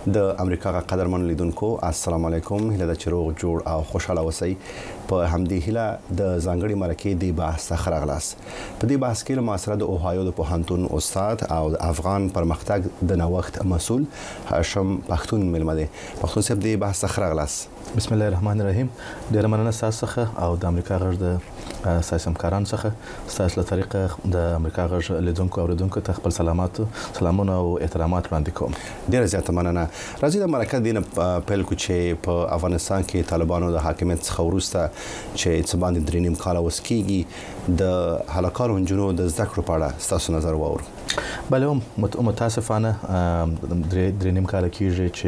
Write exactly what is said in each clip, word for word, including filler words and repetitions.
د امریکا قدرمن لیدونکو السلام علیکم، هیله د چروغ جوړ او خوشاله اوسئ. په همدې هیله د ځانګړي مرکې د بحث څخه راغلاست. په دې بحث کې له ما سره د اوهایو د پوهنتون استاد او د افغان پرمختګ د نوښت مسؤل هاشم پښتون ملمه دی. پښتون صاحب د بحث څخه راغلاست. بسم الله الرحمن الرحیم. ډیر مننه تاسو څخه او د امریکا غږ د سیاسي همکارانو څخه تاسو له طریقه د امریکا غږ لیدونکو او اوریدونکو ته خپل سلامات سلامونه او احترامات وړاندې کوم. ډیر زیاته مننه. راځي د مرکه دینه پیل کو چې په افغانستان کې طالبانو د حاکمیت څخه وروسته چې څه باندې درې نیم کال اوس کېږي د هلاکانو نجونو د زده کړو په اړه ستاسو نظر واورو. بله متاسفانه درې نیم کال کېږي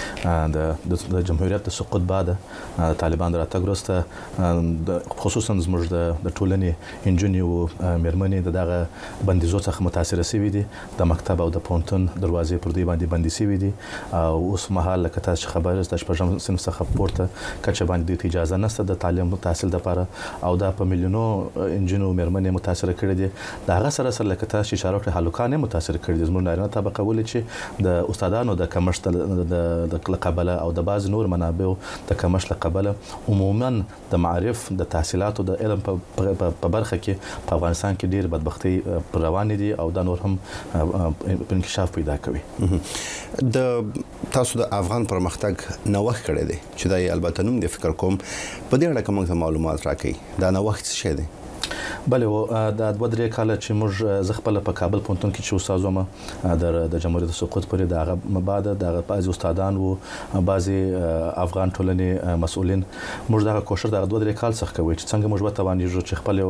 چې د جمهوریت د سقوط بعد طالبان راتګ وروسته خصوصا زموږ د ټولنې انجونې او مېرمنې د دغه بندیزو څخه متاثره شوي دي. د مکتب او د پوهنتون دروازې پر دوی باندې بندي شوي دي او اوس مهال لکه تاسو خبر یاست د شپږم صنف څخه پورته کچه باندې دوی ته اجازه نشته د تعلیم تحصیل لپاره او دا په میلیونو انجونو مېرمنې متاثره کړي دي. د هغه سره سره لکه تاسو اشاره کړې هلکان متاثر کړي دي. زموږ نارینه طبقه ولې چې د استادانو د کمښت د قبله او د بعض نور منابع د کمښت له قبله عموما د معرف د تحصیلاتو د علم په برخه کې په افغانستان کې ډیر بدبختی روان دي او دا نور هم انکشاف پیدا کوي. د تاسو د افغان پرمختګ نوښت کړی دی چې دا البته نوم د فکر کوم په دې اړه کوم معلومات راکړي. دا نوښت څه شی دی؟ بله د دوه درې کاله چې موږ زه خپله په کابل پوهنتون کې چې استاد وم د جمهوریت د سقوط پورې د هغه بعد د بعضې استادان و بعضې افغان ټولنې مسؤلین موږ دغه کوشش دغه دوه درې کال څخه کوي چې څنګه موږ وتوانیږو چې خپل یو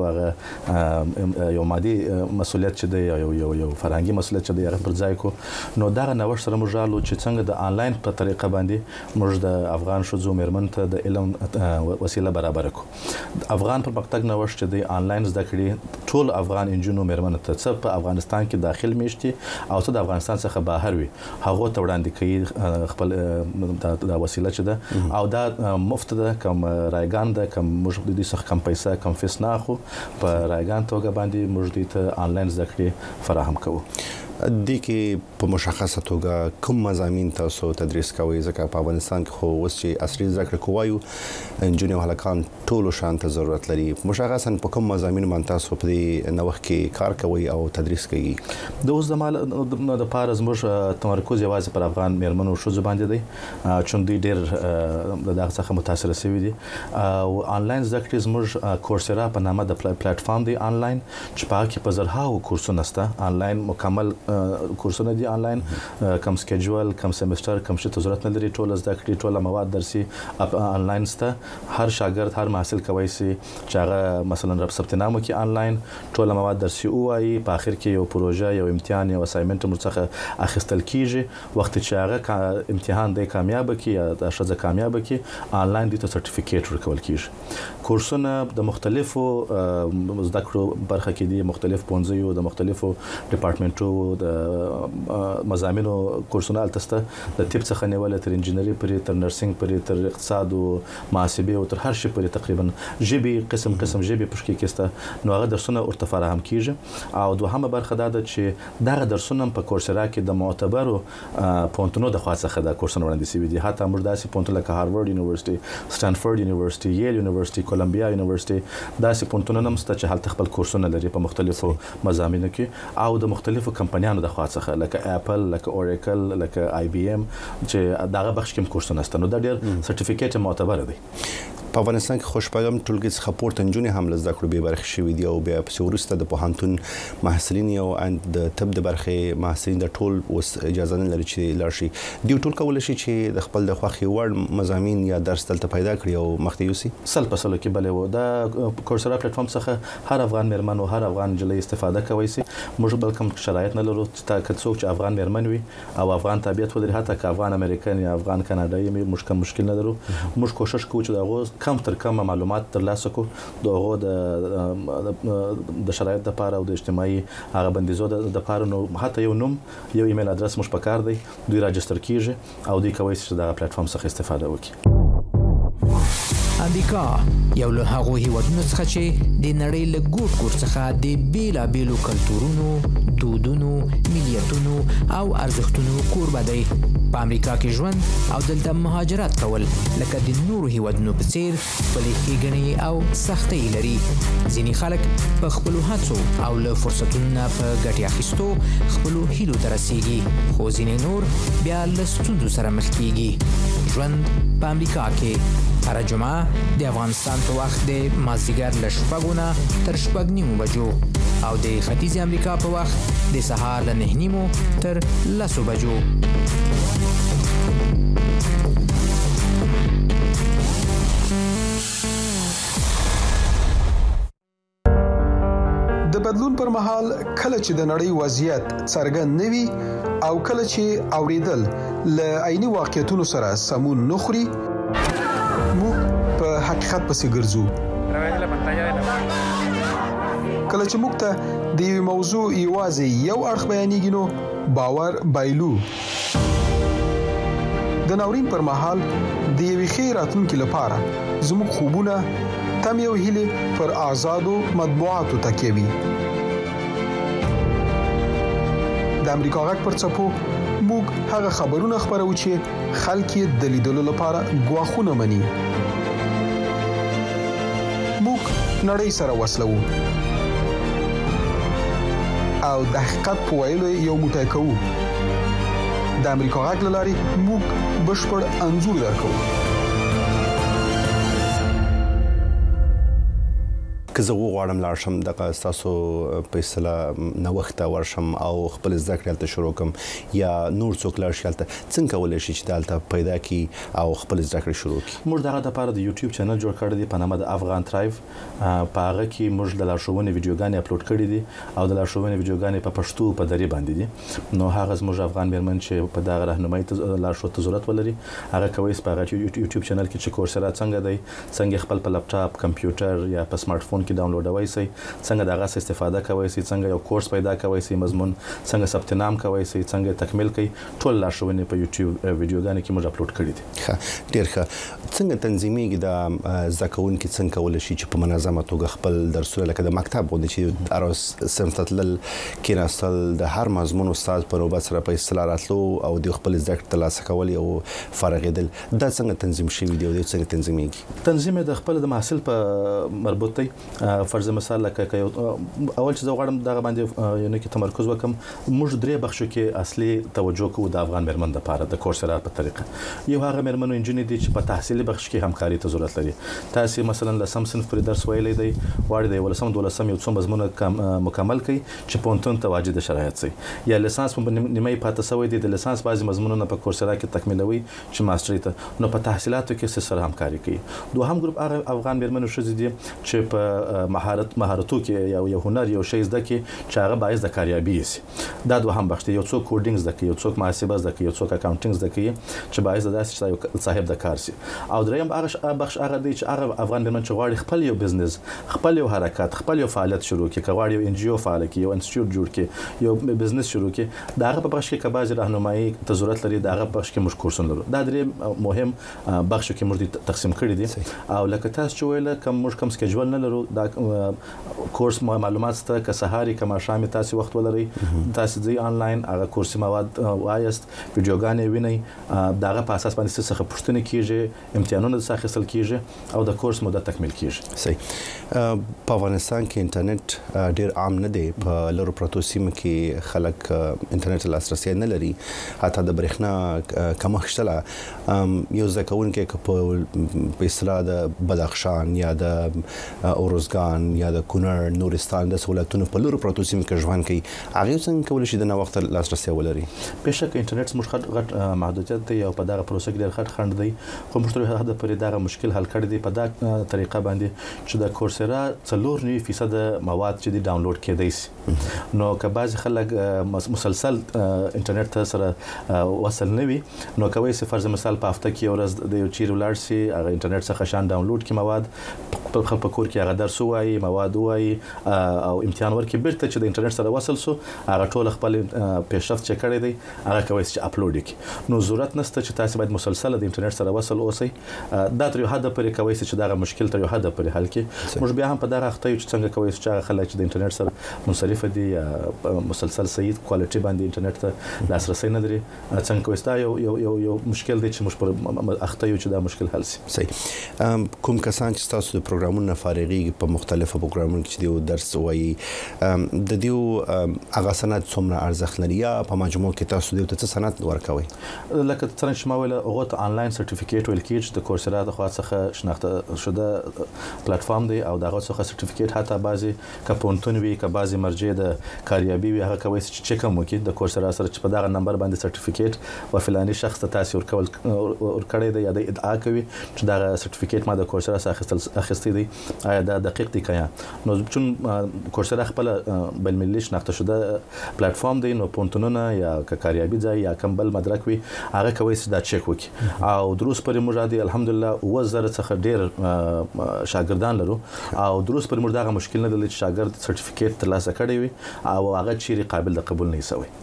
هغه یو مادي مسؤلیت چې دی یو یو یو فرهنګي مسؤلیت چې دی هغه پر ځای کړو. نو دغه نوښت سره موږ رالو چې څنګه د آنلاین په طریقه باندې موږ د افغان ښځو مېرمنو ته د علم وسیله برابره کړو. افغان پرمختګ نوښت چې دی آنلاین زده کړې ټول افغان انجونو مېرمنو ته څه په افغانستان کې داخل میشتي او څه د افغانستان څخه بهر وي هغه ته وړاندې کوي خپل د وسیله چې ده او دا مفت ده کم رایګان ده کم موږ د دې څخه کم پیسې کم فیس نه اخلو په رایګان توګه باندې موږ دې ته آنلاین زده کړې فراهم کوو. د کې په مشخصه توګه کوم مضامین تاسو تدریس کوئ؟ ځکه په افغانستان کې خو اوس چې عصري زده کړې کوو انجونې او هلکان ټولو شان ته ضرورت لري. مشخصا په کوم مضامین باندې تاسو په دې نوښت کې کار کوئ او تدریس کوئ؟ د اوس د مال د پاره زموږ تمرکز یوازې پر افغان مېرمنو او ښځو باندې دی چې دوی ډېر د دغه څخه متاثره شوي دي او آنلاین زده کړې زموږ کورسرا په نامه د پلیټفارم دی آنلاین چې په هغه کې په زرهاوو کورسونه شته آنلاین مکمل کورسونه دي آنلاین کم سکیجول کم سیمستر کم شته ضرورت نه لري ټول زده کړې ټول مواد درسي آنلاین سته. هر شاګرد هر محصل کوي چې هغه مثلا رب ثبت نام وکړي آنلاین ټول مواد درسي وایي په اخر کې یو پروژه یو امتحان یو اسایمنت مو څخه اخیستل کیږي. وخت چې هغه امتحان دی کامیاب کی یا د شزه کامیاب کی آنلاین د سرټیفیکیټ ورکول کیږي. کورسونه د مختلفو زده کړو برخه کې دي مختلف پونځیو د مختلفو ډپارټمنټو د مضامینو کورسونه التسته د طب څخه نیول تر انجینری پرې تر نرسنګ پرې تر اقتصاد او محاسبه او تر هر شي پرې تقریبا جبي قسم قسم جبي پښکې کېسته نو هغه درسونه ورته فراهم کیږي. او دوهمه برخه دا ده چې دغه درسونه په کورسرا کې د معتبرو پوهنتونو د خوا څخه د کورسونه وړاندې شوي دي. حتی موږ داسې پوهنتون لکه هاروارد یونیورسيټي سټانفورد یونیورسيټي ییل یونیورسيټي کولمبیا یونیورسيټي داسې پوهنتونونه هم شته چې هلته خپل کورسونه لري په مختلفو مضامینو کې او د مختلفو کمپنیانو د خوا څخه لکه اپل لکه اوریکل لکه آی بی ام چې دغه بخش کې کورسونه شته. نو دا ډېر سرټیفیکیټ معتبر دی. په افغانستان کې خوشبختم ټولګي څخه پورته نجونې هم له زده کړو بې برخې شوي دي او بیا پسې وروسته د پوهنتون محصلین او د طب د برخې محصلین د ټول اوس اجازه نه لري چې لاړ شي. دوی ټول کولی شي چې د خپل د خوښې وړ مضامین یا درس دلته پیدا کړي او مخته یوسي. سل په سلو کې بلې و دا کورسرا پلیټفارم څخه هر افغان مېرمن او هر افغان نجلۍ استفاده کوي سي. موږ بل کوم شرایط نه لرو چې که څوک چې افغان مېرمن وي او افغان طبیعت ولري حتی که افغان امریکن یا افغان کاناډایي موږ کوم مشکل نه لرو. موږ کوشش کوو چې دغه کم تر کم معلومات ترلاسه کو دغه د د شرایط د پاره او د اجتماعي هغه بندیزو د لپاره نو حتی یو نوم یو ایمیل ادرس مش پکار دی دوی راجستر کیږي او دوی کوي چې د پلیټفارم څخه استفاده وکړي. امریکا یو له هغو هیوادونو څخه چې د نړۍ له ګوټ ګوټ څخه د بیلابیلو کلتورونو دودونو، ملیتونو او ارزښتونو کوربه دی. په امریکا کې ژوند او دلته مهاجرت کول لکه د نورو هیوادونو په څیر خپلې ښېګڼې او سختۍ لري. ځینې خلک په خپلو هڅو او له فرصتونو نه په ګټې اخیستو خپلو هیلو ته رسیږي، خو ځینې نور بیا له ستونزو سره مخ کیږي. ژوند په امریکا کې هره جمعه د افغانستان په وخت د مازدیګر له شپږو نه تر شپږ نیمو بجو او د ختیځې امریکا په وخت د سهار له نهه نیمو تر لسو بجو. د بدلون پر مهال کله چې د نړۍ وضعیت څرګند نه وي او کله چې اوریدل له عیني واقعیتونو سره سمون نه خوري، موږ په حقیقت پسې ګرځو. کله چې موږ ته د یو موضوع یوازې یو اړخ بیانېږي نو باور بایلو. د ناورین پر مهال د یوې ښې راتلونکې لپاره زموږ خوبونه تمې او هیلې پر آزادو مطبوعاتو تکیه وي. د امریکا غږ پر څپو موږ هغه خبرونه خپرو چې خلک یې د لیدلو لپاره ګواښونه مني. موږ نړۍ سره وصلو او د حقیقت په ویلو یو موټی کوو. د امریکا غږ له لارې موږ بشپړ انځور درکو. که زه وغواړم لاړ شم دغه ستاسو په اصطلاح نوښت ورشم او خپل زده کړې هلته شروع کړم یا نور څوک لاړ شي هلته، څنګه کولی شي چې دلته پیدا کړي او خپل زده کړې شروع کړي؟ موږ دغه دپاره د یوټیوب چینل جوړ کړی دی په نامه د افغان ترایو. په هغه کې موږ د لارښوونې ویډیوګانې اپلوډ کړي دي او د لارښوونې ویډیوګانې په پښتو په دري باندې دي. نو هغه زموږ افغان میرمن چې په دغه راهنمایي لارښود ته ضرورت ولري هغه کوي په هغه یوټیوب چینل کې چې کورسرا څنګه دی، څنګه خپل په لپټاپ، کمپیوټر یا په سمارټ فون کې ډاونلوډوي سي، څنګه دغه استفاده کوي سي، څنګه یو کورس پیدا کوي سي، مضمون څنګه ثبت نام کوي سي، څنګه تکمیل کوي، ټول لارښوونې په یوټیوب ویډیوګانې کې موږ اپلوډ کړي دي. ښه، ډیر ښه. څنګه تنظیمېږي د زده کوونکي څنګه کولی شي چې په منظمه توګه خپل درسونه لکه د مکتب غوندې چې هر صنف ته تلل، کېناستل، د هر مضمون استاد په نوبت سره په اصطلاح راتلو او د خپل زده کړې ترلاسه کول او فارغېدل، دا څنګه تنظیم شوي دي او څنګه تنظیمېږي؟ تنظیم د خپل د محصل په مربوط دی. فرض مثال لکه یو اول چې زه غواړم دغه باندې یو کې تمرکز وکم، موږ درې بخشو کې اصلي توجه کوو د افغان میرمن لپاره د کورسرا په طریقه. یو هغه میرمنو انجینری دي چې په تحصیلي بخش کې همکاري ته ضرورت لري. تاسو مثلا لسم صنف پورې درس ویلی دی، غواړئ د ولسم دولسم یو څو مضمونه مکمل کړئ چې پونتون ته واجد شرایط سي، یا لیسانس په نیمه پاتې شوی دی، د لیسانس بعضی مضمونونه په کورسرا کې تکمیلوي چې ماستری ته، نو په تحصیلاتو کې سره همکاري کوي. دوهم ګروپ هغه افغان میرمنو ښځې دي چې په مهارت مهارتو کې یو یو هنر یو شی زده کې چې هغه باعث د کاریابي شي. دا دوهم بخش دی. یو څوک کوډینګ زده کوي، یو څوک محاسبه زده کوي، یو څوک اکاونټینګ زده کوي چې باعث د داسې صاحب د کار شي. او دریم هغه بخش هغه دی چې هغه افغان میرمن چې غواړي خپل یو بزنس، خپل یو حرکت، خپل یو فعالیت شروع کړي، غواړي یو ان جی او فعال کړي، یو انسټیټیوټ جوړ کړي، یو بزنس شروع کړي، دا هغه په بخش کې کباز راهنمایي ته ضرورت لري. دا هغه بخش کې موږ کورسونه لرو. دا درې مهم بخش کې موږ تقسیم کړي دي. او لکه تاسو چې ویل کوم موږ کوم سکیجول نه لرو، دا کورس معلومات ته که سهاري که ماښام تاسو وخت ولرئ، تاسو ځئ آنلاین هغه کورسي مواد وایست، ویډیوګانې وینئ، دغه په اساس باندې څخه پوښتنې کیږي، امتحانونه څخه اخیستل کیږي او د کورس موده تکمیل کیږي. صحیح. په افغانستان کې انټرنیټ ډیر عام نه دی. په لرو پرتو سیمو کې خلک انټرنیټ لاسرسي نه لري، حتی د برېښنا کمښت شته. یو زده کوونکی که په اصطلاح د بدخشان یا د اروزګان یا د کونړ، نورستان د ولایتونو په لرو پرتو سیمو کې ژوند کوي، هغه څنګه کولی شي د نوښت لاسرسي ولري؟ بېشکه انټرنیټ زموږ غټ محدودیت دی او په دغه پروسه کې ډېر غټ خنډ دی، خو موږ تر حده پورې دغه مشکل حل کړی دی په دا طریقه باندې چې د کورسرا څلور نوي فیصد مواد چې دی ډاونلوډ کېدای شي. نو که بعضې خلک مسلسل انټرنیټ ته سره وصل نه وي، نو کولی شي فرض مثال په هفته کې یو ورځ د یو چیرې ولاړ شي، هغه انټرنیټ څخه شان ډاونلوډ کړي مواد، په خپل کور کې هغه درس درس وایي مواد وایي او امتحان ورکړي بیرته چې د انټرنیټ سره وصل سو هغه ټول خپل پیشرفت چې کړی دی هغه کوي چې اپلوډ کړي نو ضرورت نشته چې تاسو باید مسلسل د انټرنیټ سره وصل اوسئ دا تر یو حد پورې کوي چې دا مشکل تر یو حد پورې حل کړي موږ بیا هم په دغه وخت چې څنګه کوي چې خلک چې د انټرنیټ سره منصرف دي یا مسلسل صحیح کوالټي باندې انټرنیټ ته لاسرسي نه لري څنګه کوي دا یو یو یو مشکل دی چې موږ پر اخته یو چې دا مشکل حل شي صحیح کوم کسان چې تاسو د پروګرامونو فارغي په مختلفو پروګرامونو کې دی درس وایي د دیو هغه سند څومره ارزښت لري یا په مجموع کې تاسو دیو ته سند ورکوي لکه څنګه چې ما ویل هغه ته آنلاین سرټیفیکیټ ویل کیږي د کورسرا د خوا څخه شناخته شوه پلیټ فارم دی او دغه څخه سرټیفیکیټ حتی بعضي کپونټون وی ک بعضي مرجع د کاریابي وی هغه کوي چې چک هم وکړي د کورسرا سره چې په دغه نمبر باندې سرټیفیکیټ و فلاني شخص ته تاسو ورکول ورکړی دی یا د ادعا کوي چې دا سرټیفیکیټ ما د کورسرا څخه اخیستل اخیستی دی آیا دا دقیق دی کیا نو چون کورسرا خپل بل ملي شناخته شوه پلیټ فارم دی نو پونټونونه یا کاریابي ځای یا کم بل مدرک وي هغه کوي چې دا چک وکړي او دروس پر موږ دی الحمدلله وزره څخه ډیر شاګردان لرو او دروس پر موږ دغه مشکل نه دی چې شاګرد سرټیفیکیټ ترلاسه کړی وي او هغه چیرې قابل د قبول نه شوی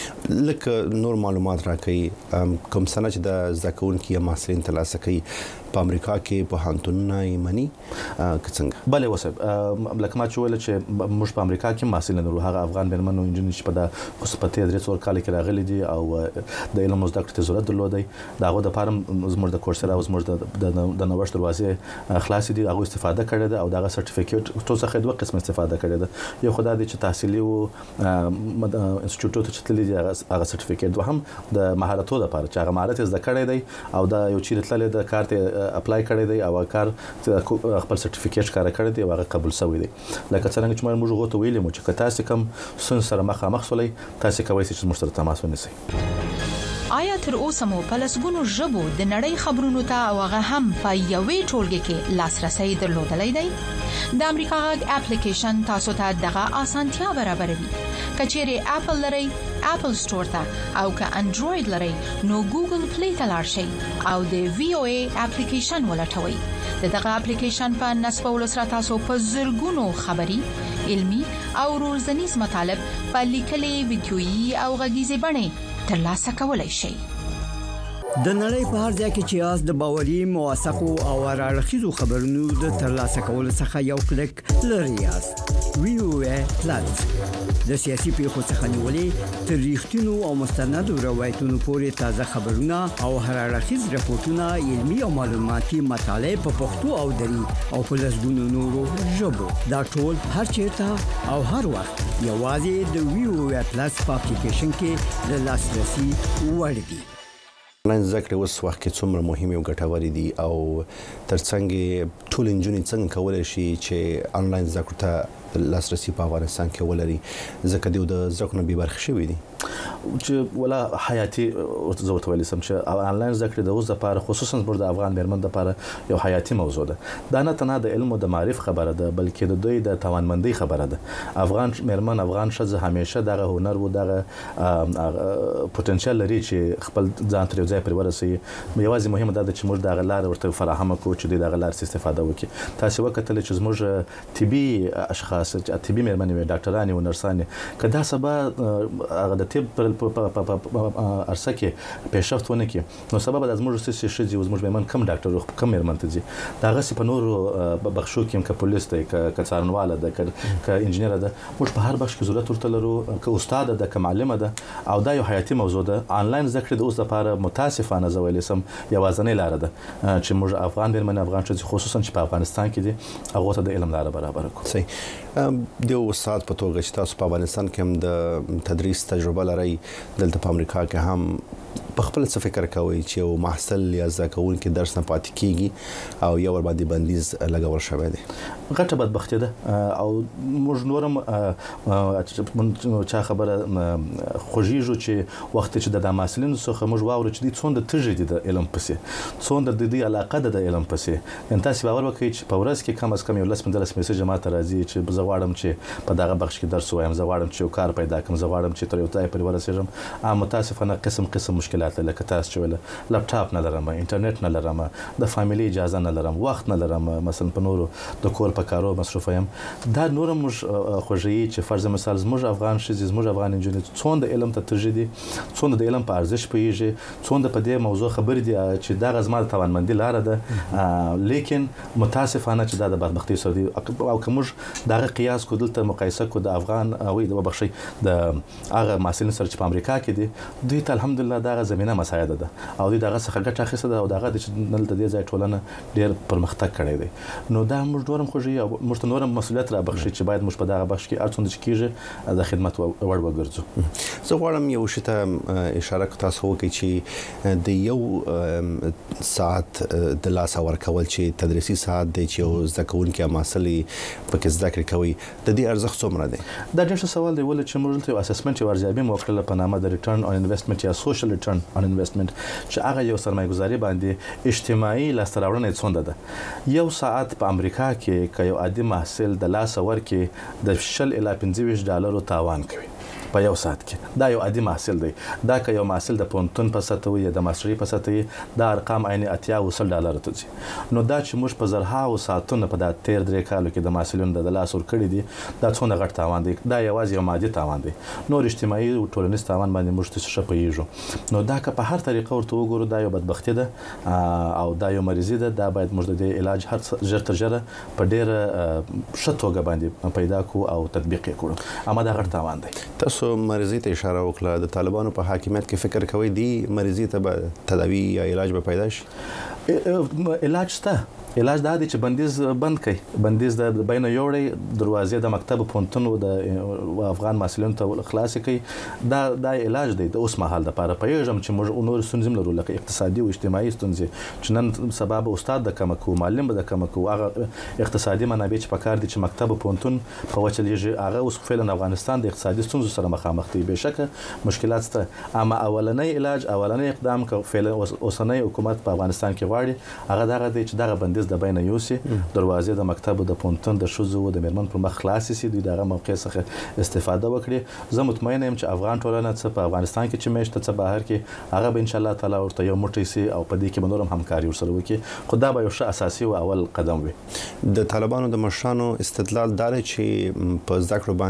لکه نور معلومات راکړي کوم سنه چې د زکونکي یا محصلین ترلاسه کوي په امریکا کې په هانتونونه یې مني څنګه بله وسب لکه ما چې ویل چې موږ په امریکا کې محصلین لرو هغه افغان میرمنو انجینر چې په د خصوصي درې څور کال کې راغلي دي او د علم زده کړې ضرورت درلودي داغه د فارم زموږ د کورسرا او زموږ د نوښت دروازې خلاص دي هغه استفاده کړي ده او دغه سرټیفیکیټ ټول څخه دوه قسم استفاده کړي ده یو خدای دې چې تحصیلي او انسټیټیوټ ته تللی دي هغه سرټیفیکیټ دوهم د مهارتونو لپاره چې هغه مهارت زده کړی دی او دا یو چیرې تللی د کار ته اپلای کړی دی او کار خپل سرټیفیکیټ کار کړی دی او هغه قبول شوی دی لکه څنګه چې موږ غوته ویلې مو چې تاسو کوم سن سره مخامخ شولای تاسو کوی چې موږ سره تماس ونیسئ آیا تر اوسه مو په لسګونو ژبو د نړۍ خبرونو ته او هغه هم په یوې ټولګه کې لاسرسي درلودلای دی د امریکا غږ اپلیکیشن تاسو ته دغه اسانتیا برابروي کچېره اپل لري اپل ستور ته او که انډراید لري نو ګوګل پلی ته لاړ شئ او د وی او ای اپلیکیشن ولټوي دغه اپلیکیشن په نصبولو سره تاسو په زرګونو خبري علمي او روزنیز مطالب په لیکلي ویډیويي او غږیزي بڼه ترلاسه کولای شئ د نړۍ په هر ځای کې چې یاست د باوري موثقو او راړخیزو خبرونو د ترلاسه کولو څخه یو کلیک لري یاست وی او ای پلاس د سیاسي پیښو څخه نیولې تر ریښتینو او مستندو روایتونو پورې تازه خبرونه او راړخیز راپورټونه علمي او معلوماتي مطالب په پښتو او دری او په لسګونو نورو ژبو دا ټول هر چیرته او هر وخت یوازې د وی او ای پلاس په اپلیکیشن کې د لاسرسي وړ دي آنلاین زده کړې اوس وخت کې څومره مهمې او ګټورې دي او ترڅنګ ټول انجونې څنګه کولای شي چې آنلاین زده کړو ته لاسرسي په افغانستان کې ولري ځکه دوی د زده کړو نه بې برخې شوي دي چې ولا حیاتي زه ورته ویلی سم چې آنلاین زده کړې د اوس لپاره خصوصا زموږ د افغان میرمن لپاره یو حیاتي موضوع ده دا نه تنها د علم او د معرف خبره ده بلکې د دوی د توانمندۍ خبره ده افغان میرمن افغان ښځه همیشه دغه هنر و دغه پوتنشل لري چې خپل ځان تر ځای پر ورسوي یوازې مهمه ده چې موږ دغه لار ورته فراهم کړو چې دغه لار استفاده وکړي تاسو وکړئ چې زموږ طبي اشخاص طبي میرمنې ډاکټرانې او نرسانې کدا سبا هغه د طب په ارسه کې پیشرفت ونه کړي نو سبب د زموږ سیاسي شذي او زموږ میرمن کم ډاکټر کم میرمن ته دي دا غسی په نورو بخښو کې ک پولیس ته ک څارنواله ده ک انجنیر ده موږ په هر بخش کې ضرورت ورته لرو ک استاد ده ک معلم ده او دا یو حیاتي موضوع ده آنلاین زده کړې د اوس لپاره متاسفانه زویل سم یوازنۍ لار ده چې موږ افغان میرمن افغان ښځې خصوصا چې په افغانستان کې دي هغه ته د علم لار برابر کړو صحیح د استاد په توګه چې تاسو په افغانستان کې هم د تدریس تجربه لرئ دلته په امریکا کې هم په خپل څه فکر کوي چې یو محصل یا زده کوونکی درس نه پاتې کیږي او یو ور باندې بندیز لګول شوی دی غټه بدبختي ده او موږ نورم چا خبره خوږیږو چې وخت چې د محصلینو څخه موږ واورو چې د څوند تجربه د علم پسې څوند د دې علاقه د علم پسې ان تاسو باور وکړئ چې په ورځ کې کم از کم یو لس پنځلس میسج ماته راځي چې زه غواړم چې په دغه بخش کې درس وایم زه غواړم چې یو کار پیدا کړم زه غواړم چې تر یو ځای پورې ورسېږم متاسفانه قسم قسم مشکل مشکلات لکه تاسو چې ویل لپټاپ نه لرم، انټرنیټ نه لرم، د فامیلی اجازه نه لرم، وخت نه لرم، مثلا په نورو د کور په کارو مصروف یم. دا نور موږ خوږی چې فرض مثال زموږ افغان ښځې زموږ افغان انجونې څومره علم ته ترجیح دي، څومره د علم په ارزښت پوهیږي، څومره په دې موضوع خبرې دي چې دا زما د توانمندي لاره ده. لیکن متاسفانه چې دا د بدبختۍ سره دی او که موږ دغه قیاس کو دلته مقایسه کو د افغان او د بخشي د هغه محصلین سره چې په امریکا کې دي، دوی ته الحمدلله دغه زمينه مساعده ده او دوی دغه څخه ګټه اخیسته ده او دغه د نل د دې ځای ټولنه ډیر پرمختګ کړی دی. نو دا موږ نورم خوږی او موږ ته نورم مسؤلیت را بخشي چې باید موږ په دغه بخش کې ارڅوند چې کیږي د خدمت وړ وګرځو. زه غواړم یو شی ته اشاره کوم تاسو وکړئ چې د یو ساعت د لاس ورکول چې تدریسي ساعت دی چې یو زده کوونکی محصل پکې زده کړې کوي، د دې ارزښت څومره دی؟ دا ډېر ښه سوال دی ولې چې موږ ته اسسمنت او ارزیابي مو وکړله په نامه د ریټرن آن انویسټمنټ یا سوشل ریټرن آن انویسټمنت چې هغه یو سرمایه‌ګذاري باندې اجتماعي لاسته راوړنه څومره ده. یو ساعت په امریکا کې که یو عادي محصل د لاس ورکې د شل الی پنځه ویشت ډالرو تاوان کوي په یو ساعت کې. دا یو عادي محصل دی. دا که یو محصل د پونتون په سطح وي یا د ماستري په سطح وي، دا ارقام عین اتیا او سل ډالر ته ځي. نو دا چې موږ په زرها او ساعتونو په دا تیر درې کالو کې د محصلینو د لاس ور کړی دي، دا څونه غټ تاوان دی. دا یوازې یو مادي تاوان دی، نور اجتماعي او ټولنیز تاوان باندې موږ ته څه پېژو. نو دا که په هر طریقه ورته وګورو دا یو بدبختی ده او دا یو مریضي ده. دا باید موږ د علاج هر ژر تر ژره په ډیره ښه توګه باندې پیدا کو او تطبیق کړو. اما دا غټ تاوان دی. تاسو مریضي ته اشاره وکړه، د طالبانو په حاکمیت کې فکر کوي دی مریضي ته تداوی یا علاج به پیدا شي؟ علاج شته. علاج دا دی چې بندیز بند کړي، بندیز د بین یوړی دروازې د مکتب پونتون او د افغان محصلینو ته خلاص کړي. دا دا علاج دی د اوس مهال لپاره. پیژم چې موږ نور ستونزې لرو لکه اقتصادي او اجتماعي ستونزې چې نن سبب استاد د کم کو، معلم د کم کو، هغه اقتصادي منابع چې پکار دي چې مکتب پونتون په وچلېږي، هغه اوس فعلا افغانستان د اقتصادي ستونزو سره مخامخ دی. بهشکه مشکلات شته، اما اولنۍ علاج اولنۍ اقدام کو فعلا اوسنۍ حکومت په افغانستان کې غواړي هغه دغه دی چې دغه بندیز د بین یوسي، دروازې د مکتب د پونتون د شوزو د میرمن پر مخ خلاص سي، دوی دغه موقع څخه استفاده وکړي. زه مطمئن یم چې افغان ټولنه څه په افغانستان کې چې مشته څه بهر کې هغه به ان شاء الله تعالی ورته یو موټی سي او په دې کې به نور هم همکاري ورسره وکړي. خو دا به یو ښه اساسي او اول قدم وي. د طالبانو د مشرانو استدلال دا چې په زده کړو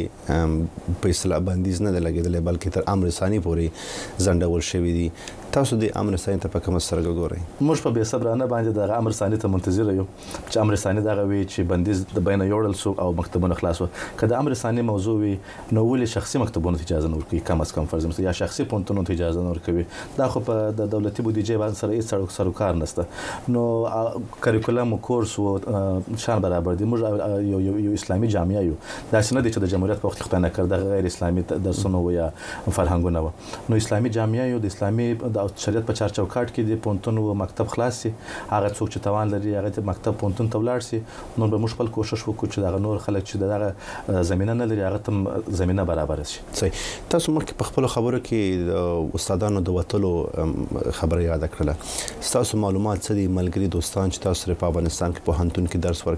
باندې په اصطلاح بندیز نه لګیدل بلکې تر امر ثاني پورې ځنډول شوی دی. تاسو د امر ثاني ته په کوم سره ګورئ؟ موږ په بې صبرانه باندې د امر ثاني ته منتظر یو چې امر ثاني دغه وی چې بندیز د بین یوړل سو او مکتبونه خلاص و. که د امر ثاني موضوع وي نو ولې شخصي مکتبونو ته اجازه نه ورکوي؟ کم از کم فرض مثلا یا شخصي پونتونو ته اجازه نه ورکوي. دا خو په د دولتي بودیجې باندې سره هیڅ سروکار نشته. نو کریکولم او کورس او شان برابر دي. موږ یو یو اسلامي جامعه یو، دا څنګه دي چې د جمهوریت په وخت کې نه کړ د غیر اسلامي درسونه و یا فرهنګونه و. نو اسلامي جامعه یو د اسلامي د شریعت په چار چوکاټ کې د پونتون او مکتب خلاص سي. هغه څوک چې توان لري هغه مکتب پونتون ته ولاړ سي. نو به موږ خپل کوشش وکړو چې دا نور خلک چې دغه زمينه نه لري هغه تم زمينه برابر شي. صحیح. تاسو مخکې په خپل خبرو کې د استادانو د وټلو خبره یاد کړله. تاسو معلومات څه دي ملګری دوستان چې تاسو په افغانستان کې په هنتون کې درس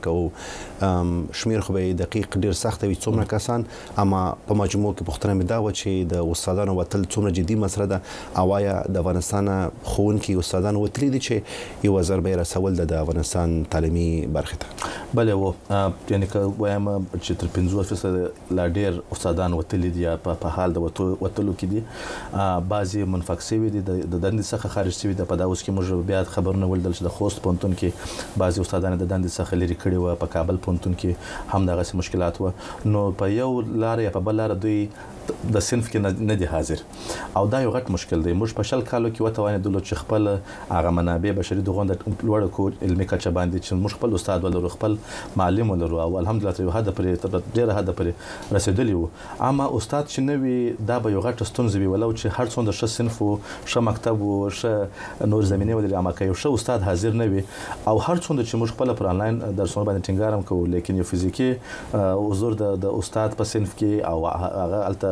ورکوي؟ شمیر خو به دقیق ډیر سخت وي څومره کسان، اما په مجموع کې پوښتنه مې دا و چې د استادانو وټل څومره جدي مسله ده او آیا د افغانستان خوونکي استادان وتلی دي چې یو وزر به رسول د افغانستان تعلیمي برخه ته؟ بله و یعنی که وایم چې تر پنځوس فیصد لا ډیر استادان وتلی دي په حال د وتلو کې دي. بعضي منفق شوي دي د دندې څخه خارج شوي دي. په دا اوس کې موږ بیا خبرونه ولیدل چې د خوست پونتون کې بعضي استادان د دندې څخه لري کړي و، په کابل پونتون کې هم دغه مشکلات و. نو په یو لار یا په بل لار دوی د صنف کې نه دي حاضر او دا یو غټ مشکل دی. موږ په شل کالو کې وتوانېدل چې خپل هغه منابع بشري دغه لوړ کو علمي کچه باندې چې موږ خپل استاد ولرو، خپل معلم ولرو او الحمدلله تر هدا پرې ډېر هدا پرې رسیدلی وو. اما استاد چې نه وي دا به یو غټ ستونزه وي، ولو چې هر څومره ښه صنف او ښه مکتب او ښه نور زمينه ولري، اما که یو ښه استاد حاضر نه وي او هر څومره چې موږ خپل پر انلاین درسونه باندې ټینګار هم کوو، لیکن یو فزیکی حضور د استاد په صنف کې او هغه الته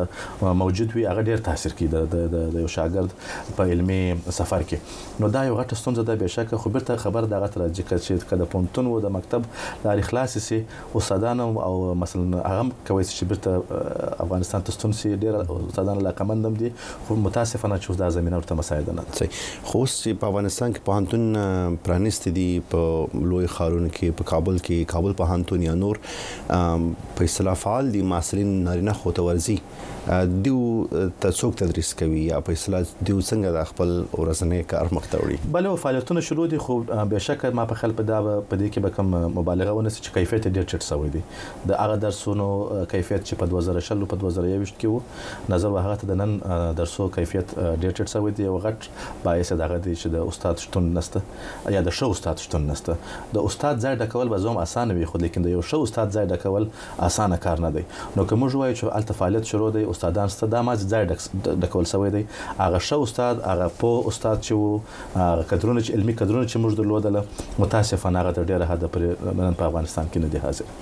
موجود وي هغه ډیر تاثیر کوي د د یو شاګرد په علمي سفر کې نو دا یو غټه ستونزه ده به شک خو بیرته خبر دغه تر چې کله پونتون و د مکتب د اخلاص سي استادان او مثلا هغه کوي چې بیرته افغانستان ته ستون سي ډیر استادان علاقمندم دي خو متاسفانه چې دا زمينه ورته مساعده نه صحیح خو په افغانستان کې پوهنتون پرانیست دي په لوی ښارونو کې په کابل کې کابل پوهنتون یا نور په اصطلاح فعال دي محصلین نارینه خو ته ورزي دیو تاسو تدریس کوي یا په اصطلاح دیو څنګه د خپل ورځنی کار مخ ته وړي بل فعالیتونه شروع دي خو به شک ما په خل په دا په دې کې به کوم مبالغه ونه چې کیفیت ډیر چټ شوی دی د هغه درسونو کیفیت چې په دوه زره شل په دوه زره یوویشت کې وو نظر وهغه ته د نن درسو کیفیت ډیر چټ شوی دی او غټ باعث دغه دی چې د استاد شتون نشته یا د شو استاد شتون نشته د استاد ځای ډکول به زوم اسانه وي خو لیکن د یو شو استاد ځای ډکول اسانه کار نه دی نو کوم جوړای چې الته فعالیت شروع دی استادان ست د ما ځای ډکول شوی دی هغه شو استاد هغه په استاد چې هغه کډرونه چې علمي کډرونه چې موږ درلودل متاسفانه هغه ډیره حد پر نن په افغانستان کې نه دي حاضر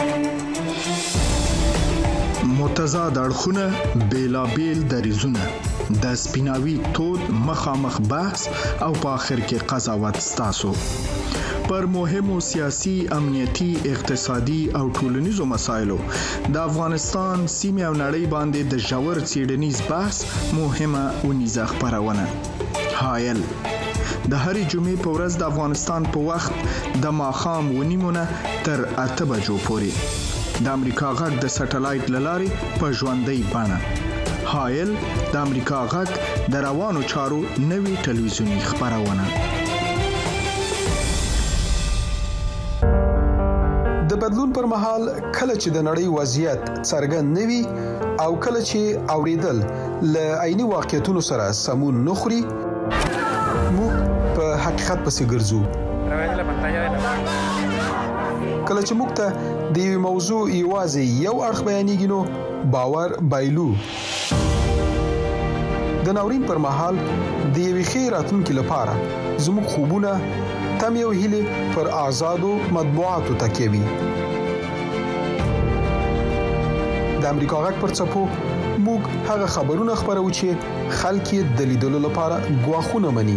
متضاد اړخونه بیلابیل دریزونه د سپیناوي تود مخامخ بحث او په اخر کې قضاوت ستاسو پر مهمو سیاسي امنیتي اقتصادي او ټولنیزو مسایلو د افغانستان سیمه او نړۍ باندې د ژور څېړنیز بحث مهمه ونیزه خبرونه حایل د هرې جمعې په ورځ د افغانستان په وخت د ماښام ونیمونه تر اته بجو پورې د امریکا غږ د سټلایټ لارې په ژوندۍ بڼه حایل د امریکا غږ د روانو چارو نوي ټلویزیونی خبرونه د بدلون پر مهال کله چې د نړۍ وضعیت څرګند نوي او کله چې اوریدل ل عیني واقعیتونو سره سمون نخري موږ په حقیقت پسې ګرځو کله چې موږ ته د یو موضوع یوازې یو اړخ بیانېږي نو باور بایلو د ناورین پر مهال د یوې ښې راتلونکې لپاره زموږ خوبونه تم یو هیله پر آزادو مطبوعاتو تکیه وي د امریکا غږ پر څپو موږ هغه خبرونه خبرو چې خلک یې د لیدلو لپاره غواخونه مني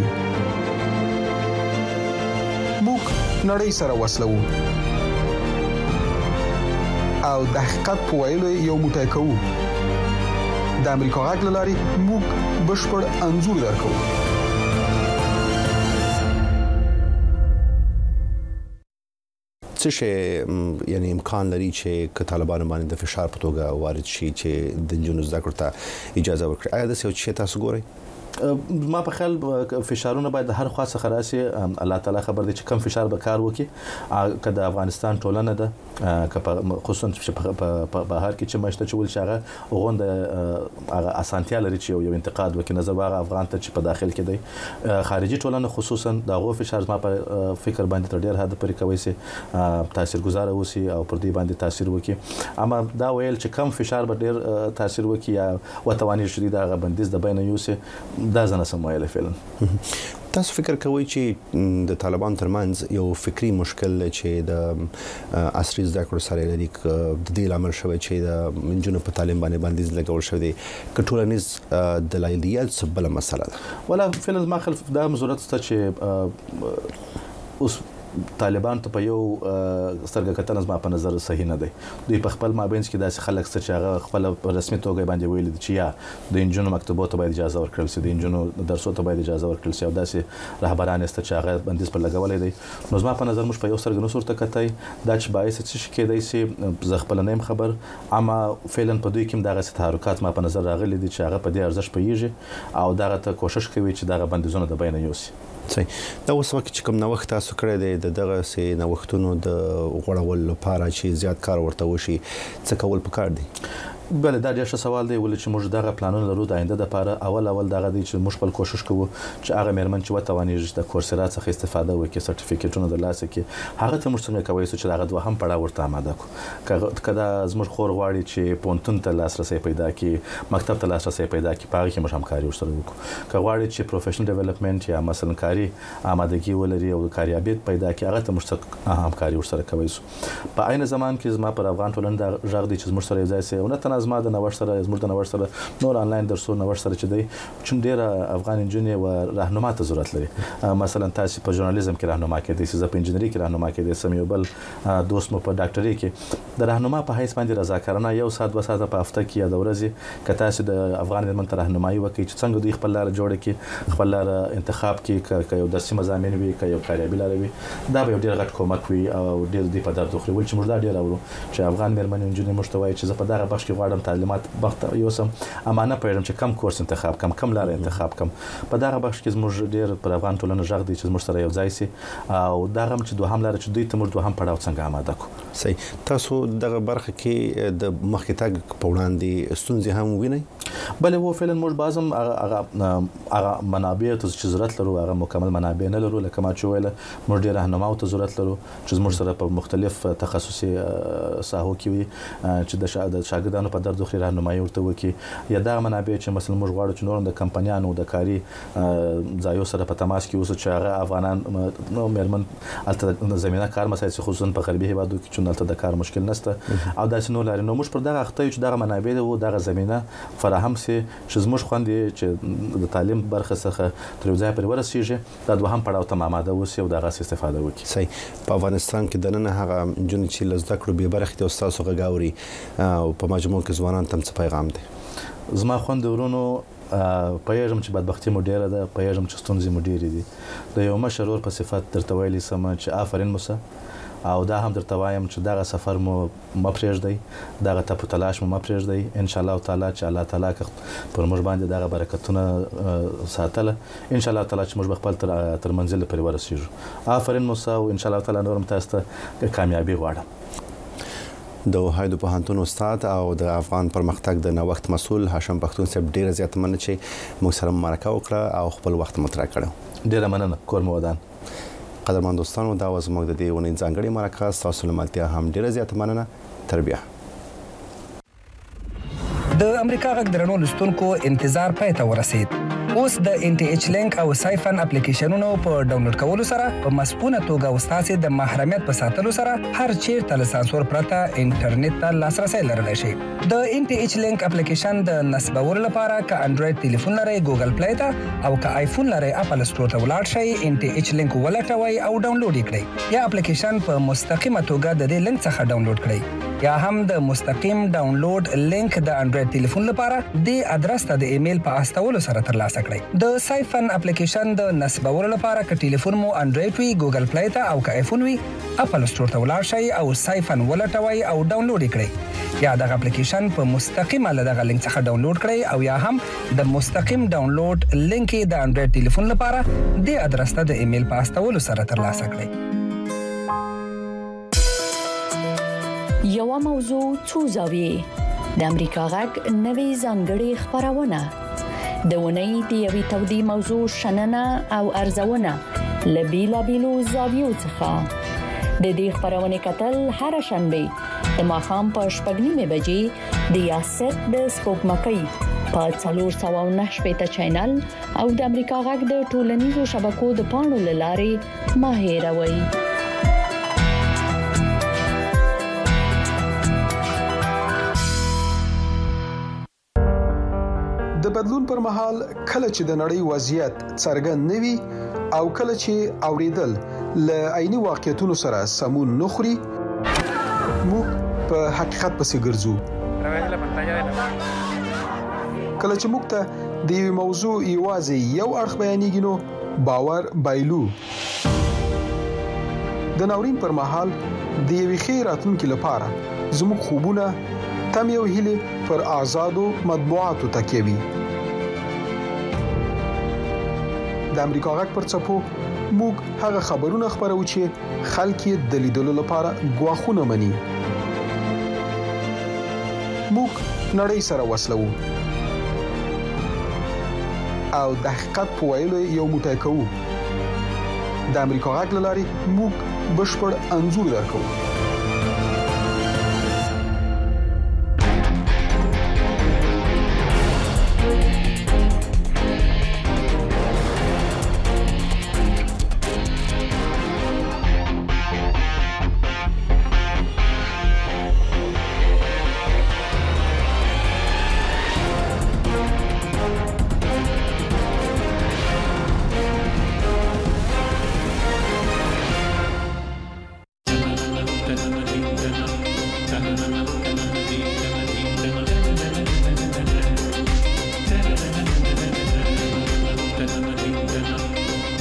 موږ نړۍ سره وصلو او د حقیقت په ویلو یو موټی کوو د امریکا غږ لاري موږ بشپړ انزور درکو څه شي یعنی امکان لري چې ک طالبانو باندې د فشار په توګه وارد شي چې د جنونو زده کړو ته اجازه ورکړي آیا د څه شي تاسو ګورئ ما په خیال فشارونه باید هر خوا څخه راشي الله تعالی خبر دی چې کم فشار به کار وکړي که د افغانستان ټولنه ده که خصوصا په بهر کې چې مشته چول شغه غوند هغه اسانتیا لري چې یو انتقاد وکړي نظر واغه افغان ته چې په داخل کې دی خارجي ټولنه خصوصا د غو فشار ما په فکر باندې تر ډیر حد پورې کوي سي تاثیرګذار اوسي او پر دې باندې تاثیر وکړي اما دا ویل چې کم فشار به ډیر تاثیر وکړي یا وتوانی شدید هغه بندیز د بین یوسه دا ځنه سمویل فعلا تاسو فکر کوئ چې د طالبان ترمنځ یو فکری مشکل چې د عصري زده کړو سره لري د دې لامل شوی چې د منځونو په تعلیم باندې بندیز لګول شوی دی کټولنیز دلایلیات څه بل مسله ده ولا فعلا ما خلف دا مزورت ست چې اوس طالبان ته په یو سترګه کتنه زما په نظر صحیح نه دی دوی په خپل مابینځ کې داسې خلک ست چې هغه خپل رسمي توګه باندې ویل دي چې یا د انجونو مکتبو ته باید اجازه ورکړل شي د انجونو درسو ته باید اجازه ورکړل شي او داسې رهبران است چې هغه بندیز پر لګولې دي نو زما په نظر موږ په یو سترګه نو صورت کتای دا چې باعث څه کېدای شي زه خپل نیم خبر اما فعلا په دوی کې دغه تحرکات ما په نظر راغلي دي چې هغه په دې ارزښت پیږي او دغه ته کوشش کوي چې دغه بندیزونه د بین یوسي صحیح دا اوس وخت چې کوم نوښت تاسو کړی دی د دغه سي نوښتونو د غوړولو لپاره چې زیات کار ورته وشي څه کول پکار دي بل دا ډېر ښه سوال دی ولې چې موږ دغه پلانونه لرو د آینده لپاره اول اول دغه دی چې موږ خپل کوشش کوو چې هغه مېرمن چې وتوانیږي د کورسرا څخه استفاده وکړي سرټیفیکټونه درلاسه کړي هغه ته موږ څنګه کوي چې هغه دوه هم پړاو ورته آماده کړو کله زموږ خور غواړي چې پونتون ته لاسرسي پیدا کړي مکتب ته لاسرسي پیدا کړي په هغه کې موږ همکاري ورسره وکړو که غواړي چې پروفیشنل ډیولپمنٹ یا مثلا کاري آمادګي ولري او کاریابیت پیدا کړي هغه ته موږ همکاري ورسره کوي په عین زمان کې زما پر افغان ټولنه د ژغ دي چې موږ سره ځای سي او نه نه زما د نوښت سره زموږ د نوښت سره نور انلاین درسونه نوښت سره چې دی چې ډېر افغان انجنیر او راهنما ته ضرورت لري مثلا تاسو په ژورنالیزم کې راهنما کېدئ زه په انجنیری کې راهنما کېدئ سم یو بل دوست مو په ډاکټري کې د راهنما په حیث باندې رضاکارانه یو ساعت دوه ساعته په هفته کې یا د ورځې که تاسو د افغان مېرمن ته راهنمایي وکړئ چې څنګه دوی خپل لاره جوړه کړي خپل لاره انتخاب کړي که یو درسي مضامین وي که یو کاریابي لاره وي دا به یو ډېر غټ کومک وي او ډېر دوی په درد وخوري ولې چې موږ دا ډېر اورو چې افغان مېرمنې نجونې موږ ته وایي چې زه په دغه بخش کې غواړم تعلیمات وخت یوسم امانه پوهېږم چې کم کورس انتخاب کم کم لاره انتخاب کم په دغه بخش کې زموږ ډېر پر افغان ټولنه غږ دی چې زموږ سره یو ځای سي او دغه هم چې دوهم لاره چې دوی ته موږ دوهم پړاو څنګه آماده کړو صحیح تاسو دغه برخه کې د مخکې تګ په وړاندې ستونزې هم وینئ بلې وو فعلا موږ بعضم هغه هغه منابع ته چې ضرورت لرو هغه مکمل منابع نه لرو لکه ما چې ویل موږ ډېر راهنما ته ضرورت لرو چې موږ سره په مختلف تخصصي ساحو کې وي چې د شاګردانو په درد خوري راهنمایي ورته وکړي یا دا منابع چې مثلا موږ غواړو چې نور د کمپنیانو د کاري ځایو سره په تماس کې اوسو چې هغه افغانان نو مېرمن البته زمينه کار مسایل خصوصا په غربي هیوادو کې چې دلته د کار مشکل نشته او داسې نو لري نو موږ پر دغه اخته چې دغه منابع وو دغه زمينه فراهم سي چې زموږ خوندې چې د تعلیم برخه څخه تر ځای پر ورسیږي دا دوهم پړاو ته آماده اوسي او دغه استفاده وکړي صحیح په افغانستان کې د نن هغه جن چې لزده کړو به برخه د استاد غاوري او په مجموع کې ځوانان تم څه پیغام دی زما خوند ورونو پېژم چې بدبختی مو ډیره ده پېژم چې ستونزې مو ډیرې دي د یو مشرور په صفت درته ویلي سم چې آفرین موسی او دا هم درته وایم چې دغه سفر مو مپرېږدئ دغه ته تلاش مو مپرېږدئ ان شاء الله تعالی چې الله تعالی پر موږ باندې دغه برکتونه ساتله ان شاء الله تعالی چې موږ خپل تر, تر منزل پورې ورسیږو آفرین موسی او ان شاء الله تعالی نورم تاسو ته کامیابی غواړم د اوهایو د پوهنتون استاد او د افغان پرمختګ د نوښت مسؤل هاشم پښتون صاحب ډیره زیاته مننه چې موږ سره مرکه وکړه او خپل وخت مطرح کړو ډیره مننه کور مو ودان قدرمن دوستانو دا و زموږ د دې ونې ځانګړي مرکه تاسو لملتیا هم ډیره زیاته مننه تربیه د امریکا غږ درنو لستونکو انتظار پای ته ورسید اوس د ان ټي ایچ لینک او سایفن اپلیکیشنونو په ډاونلوډ کولو سره په مسپونه توګه وستاسي د محرمیت په ساتلو سره هر چیرته له سانسور پرته انټرنیټ ته لاسرسي لرلی شي د ان ټي ایچ لینک اپلیکیشن د نصبولو لپاره ک انډراید ټلیفون لري ګوګل پلی ته او ک آیفون لري اپل سټور ته ولاړ شئ ان ټي ایچ لینک ولټوي او ډاونلوډ کړئ یا اپلیکیشن په مستقیمه توګه د دې لینک څخه ډاونلوډ کړئ یا هم د مستقیم ډاونلوډ لینک د انډراید ټلیفون لپاره د ادرس ته د ایمیل په استولو سره ترلاسه کړئ د سایفن اپلیکیشن د نصبولو لپاره ک ټلیفون مو انډراید وي ګوګل پلی ته او ک آیفون وي اپل سټور ته ولاړ شئ او سایفن ولټوي او ډاونلوډ کړئ یا د اپلیکیشن په مستقیمه له دغه لینک څخه ډاونلوډ کړئ او یا هم د مستقیم ډاونلوډ لینک د انډراید ټلیفون لپاره د ادرس ته د ایمیل په استولو سره ترلاسه کړئ یو موضوع څو زاویې د امریکا غږ نوې ځانګړې خبرونه د ونې د یوې تودې موضوع شننه او ارزونه لبیلا بیلو زاویو څخه د دې خبرونه کتل هر شنبه د ماښام په شپږ نیمه بجې د یاست د سپوږمکۍ په څلور سوه او نهه شپېته چینل او د امریکا غږ د ټولنیزو شبکو د پاڼو له لارې مه هېروئ د بدلون پر مهال کله چې د نړۍ وضعیت څرګند نوي او کله چې اوریدل ل عیني واقعیتونو سره سمون نخري موږ په حقیقت پسې ګرځو کله چې موږ ته د یو موضوع یوازې یو اړخ بیانېږي نو باور بایلو د ناورین پر مهال د یوې ښې راتلونکې لپاره زموږ خوبونه تم یو هیله پر آزادو مطبوعاتو تکیه وي د امریکا غږ پر څپو موږ هغه خبرونه خبرو چې خلک یې د لیدلو لپاره غواخونه مني موږ نړۍ سره وصلو او د حقیقت په ویلو یو موټی کوو د امریکا غږ لاري موږ بشپړ انځور درکو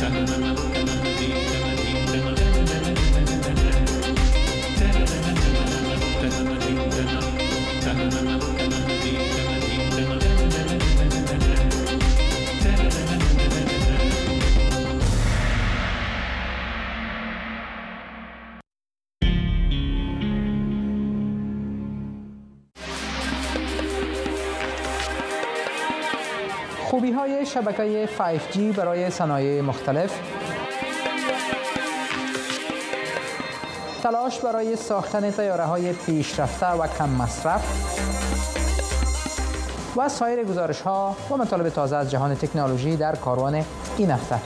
خوبی‌های شبکه فایو جی برای صنایع مختلف، تلاش برای ساختن طیاره‌های پیشرفته و کم مصرف و سایر گزارش‌ها و مطالب تازه از جهان تکنولوژی در کاروان این هفته.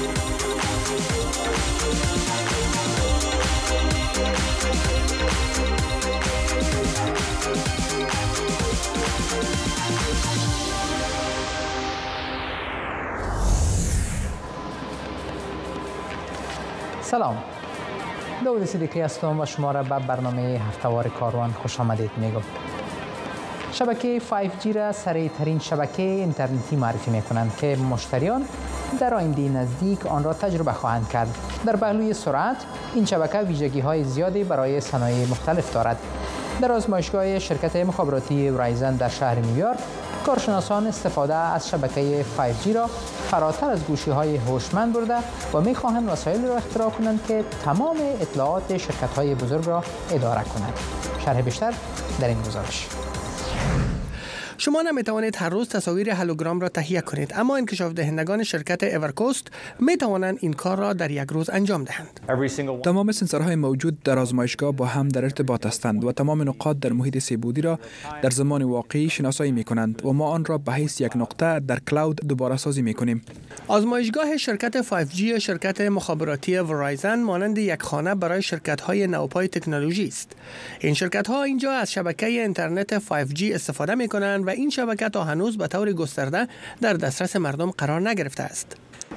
سلام، داود صدیقی هستم و شما را به برنامه هفتهوار کاروان خوش آمدید میگم. شبکه فایو جی را سریع‌ترین شبکه اینترنتی معرفی میکنند که مشتریان در آینده نزدیک آن را تجربه خواهند کرد. در پهلوی سرعت، این شبکه ویژگی‌های زیادی برای صنایع مختلف دارد. در آزمایشگاه شرکت مخابراتی ورایزن در شهر نیویورک، کارشناسان استفاده از شبکه فایو جی را فراتر از گوشی‌های هوشمند برده و می‌خواهند وسایلی را اختراع کنند که تمام اطلاعات شرکت‌های بزرگ را اداره کنند. شرح بیشتر در این گزارش. شما نمی‌توانید هر روز تصاویر هولوگرام را تهیه کنید، اما انکشاف دهندگان شرکت اورکوست می‌توانند این کار را در یک روز انجام دهند. تمام سنسورهای موجود در آزمایشگاه با هم در ارتباط هستند و تمام نقاط در محیط سه‌بعدی را در زمان واقعی شناسایی می‌کنند و ما آن را به حیث یک نقطه در کلاود دوباره سازی می‌کنیم. آزمایشگاه شرکت فایو جی شرکت مخابراتی ورایزن مانند یک خانه برای شرکت‌های نوپای تکنولوژی است. این شرکت‌ها اینجا از شبکه اینترنت فایو جی استفاده می‌کنند و این شبکه تا هنوز به طور گسترده در دسترس مردم قرار نگرفته است.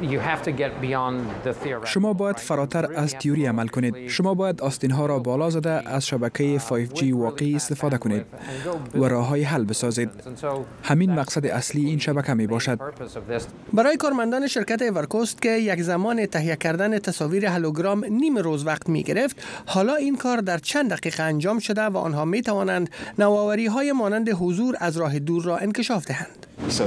شما باید فراتر از تئوری عمل کنید. شما باید آستین‌ها را بالا زده از شبکه فایو جی واقعی استفاده کنید و راه‌های حل بسازید. همین مقصد اصلی این شبکه می باشد. برای کارمندان شرکت اورکوست که یک زمان تهیه کردن تصاویر هولوگرام نیم روز وقت می گرفت، حالا این کار در چند دقیقه انجام شده و آنها می توانند نوآوری‌های مانند حضور از راه دور را انکشاف دهند.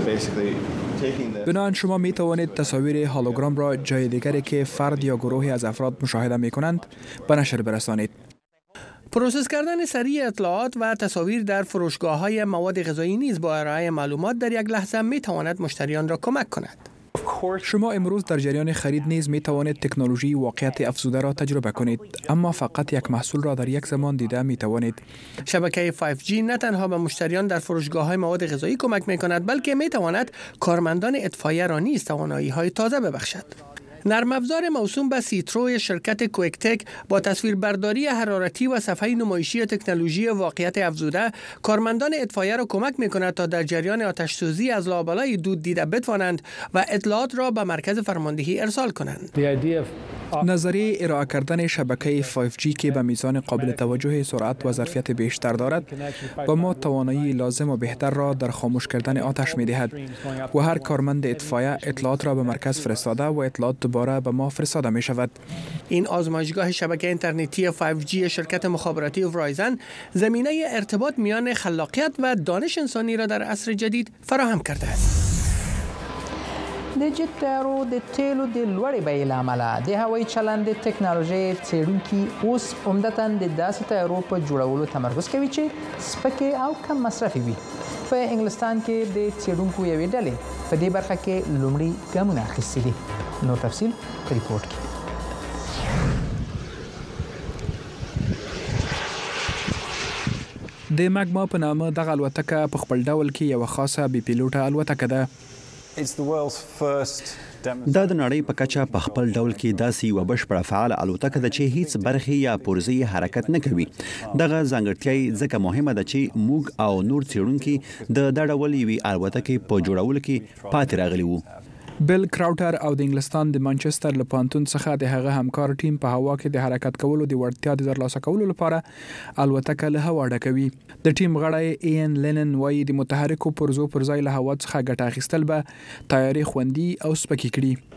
بنابراین شما می توانید تصاویر هولوگرام را جای دیگری که فرد یا گروهی از افراد مشاهده می کنند به نشر برسانید. پروسس کردن سریع اطلاعات و تصاویر در فروشگاه‌های مواد غذایی نیز با ارائه معلومات در یک لحظه می تواند مشتریان را کمک کند. شما امروز در جریان خرید نیز می توانید تکنولوژی واقعیت افزوده را تجربه کنید، اما فقط یک محصول را در یک زمان دیده می توانید. شبکه فایو جی نه تنها به مشتریان در فروشگاه‌های مواد غذایی کمک می کند، بلکه می تواند کارمندان اطفاییه را نیز توانایی‌های تازه ببخشد. نرم افزار موسوم به سیترو شرکت کویکتک با تصویربرداری حرارتی و صفحه نمایشی تکنولوژی واقعیت افزوده کارمندان اطفاییه را کمک می‌کند تا در جریان آتش‌سوزی از لابلای دود دیده بتوانند و اطلاعات را به مرکز فرماندهی ارسال کنند. نظریه ارائه کردن شبکه فایو جی که به میزان قابل توجه سرعت و ظرفیت بیشتر دارد با ما توانایی لازم و بهتر را در خاموش کردن آتش می‌دهد و هر کارمند اطفاییه اطلاعات را به مرکز فرستاده و اطلاعات دوباره به ما فرستاده می شود. این آزمایشگاه شبکه اینترنتی فایو جی شرکت مخابراتی ورایزن زمینه ارتباط میان خلاقیت و دانش انسانی را در عصر جدید فراهم کرده است. د جټ تیارو د تیلو د لوړې بیې له امله د هوایي چلند ټکنالوژي څېړونکي اوس عمدتاً د داسې تیارو په جوړولو تمرکز کوي چې سپکې او کم مصرفي وي. په انګلستان کې د څېړونکو یوې ډلې په دې برخه کې لومړي ګامونه اخیستي دي. نور تفصیل په ریپورت کې. د ماګما په نامه دغه الوتکه په خپل ډول کې یو خاصه بي پیلوټه الوتکه ده. دا د نړۍ په کچه په خپل ډول کې داسې یوه بشپړه فعاله الوتکه ده چې هیڅ برخې یا پرزې حرکت نه کوي. دغه ځانګړتیا ځکه مهمه ده چې موږ او نور څېړونکي د دا ډول یوې الوتکې په جوړولو کې پاتې راغلي وو. بل کراوټر او د انګلستان د مانچستر له پانتون څخه د هغه همکار ټیم په هوا کې د حرکت کولو د وړتیا د ترلاسه کولو لپاره الوتکه له هوا ډکوي. د ټیم غړی این لینن وایي د متحرکو پرزو پر ځای له هوا څخه ګټه اخیستل به تیاري خوندي او سپکې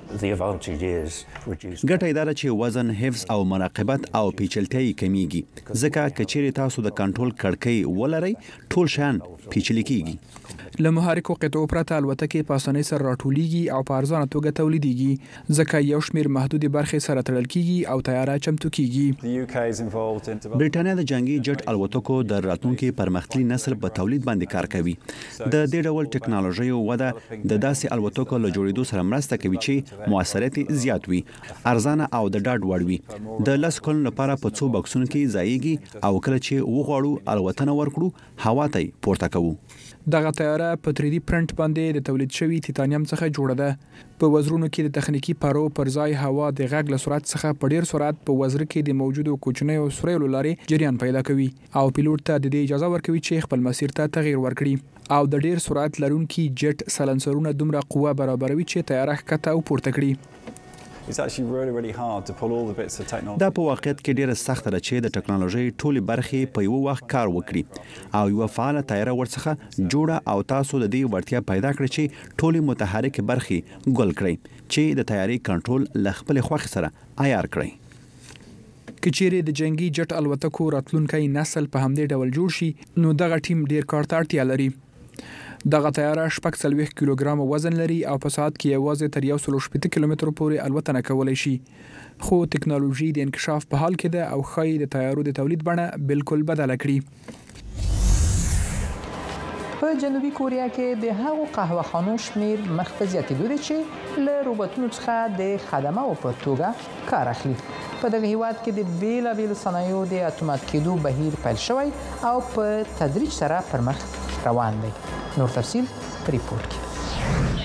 کړي. ګټه اداره چې وزن، حفظ او مراقبت او پیچلتیا کمیږي، ځکه کچېرې تاسو د کنټرول کړکۍ ولرئ ټول شیان پیچلي کیږي. له محرکو قطعو پرته الوتکې په اسانۍ سره راټولیږي او په ارزانه توګه تولیدېږي، ځکه یو شمېر محدودې برخې سره تړل کیږي او تیاره چمتو کیږي. برېټانیا د جنگي جټ الوتکو د راتلونکي پرمختللي نسل په تولید باندې کار کوي. د دې ډول ټکنالوژي وده د داسې الوتکو له جوړېدو سره مرسته کوي چې موثریت زیات وي، ارزانه او د ډاډ وړ وي. د لس کلونو لپاره په څو بکسونو کې ځایږي او کله چې وغواړو الوتنه ورکړو هوا ته پورته کوو. دغه تیاره په تری ډي پرنټ باندې د تولید شوی تیتانیم څخه جوړه ده. په وزرونو کې د تخنیکی پرو پر ځای هوا د غږ له سرعت څخه په ډیر سرعت په وزر کې د موجودو کوچنیو سوریو لارې جریان پیدا کوي او پیلوټ ته د دې اجازه ورکوي چې خپل مسیر ته تغییر ورکړي او د ډیر سرعت لرونکي جټ سلنسرونه دومره قوه برابروي چې تیاره ښکته او پورته کړي. دا په واقعیت کې ډیره سخته ده چې د ټکنالوژي ټولې برخې په یو وخت کار وکړي او یو فعال تیاره ورڅخه جوړه او تاسو د دې وړتیا پیدا کړئ چې ټولې متحرک برخې ګل کړئ چې د تیاري کنټرول له خپل خوښ سره عیار کړئ. کچېرې د جنگي جټ الوتکو راتلونکي نسل په همدې ډول جوړ شي نو دغه ټیم ډیر کار ته اړتیا لري. دغه تیاره شپږ څلوېښت کیلوګرام وزن لري او په ساعت کې یوازې تر یو سل شپېته کیلومترو پورې الوتنه کولی شي. خو ټکنالوژي د انکشاف په حال کې ده او ښایي د تیارو د تولید بڼه بالکل بدله کړي. په جنوبي کوریا کې د هغو قهوهخانو شمیر مخ په زیاتېدو دی چې له روبوټونو څخه د خدماتو په توګه کار اخلي. په دغه هیواد کې د بیلابیلو صنایعو د اتومات کېدو بهیر پیل شوی او په تدریج سره پر مخ روان دی. نور تفصیل په ریپورت کې.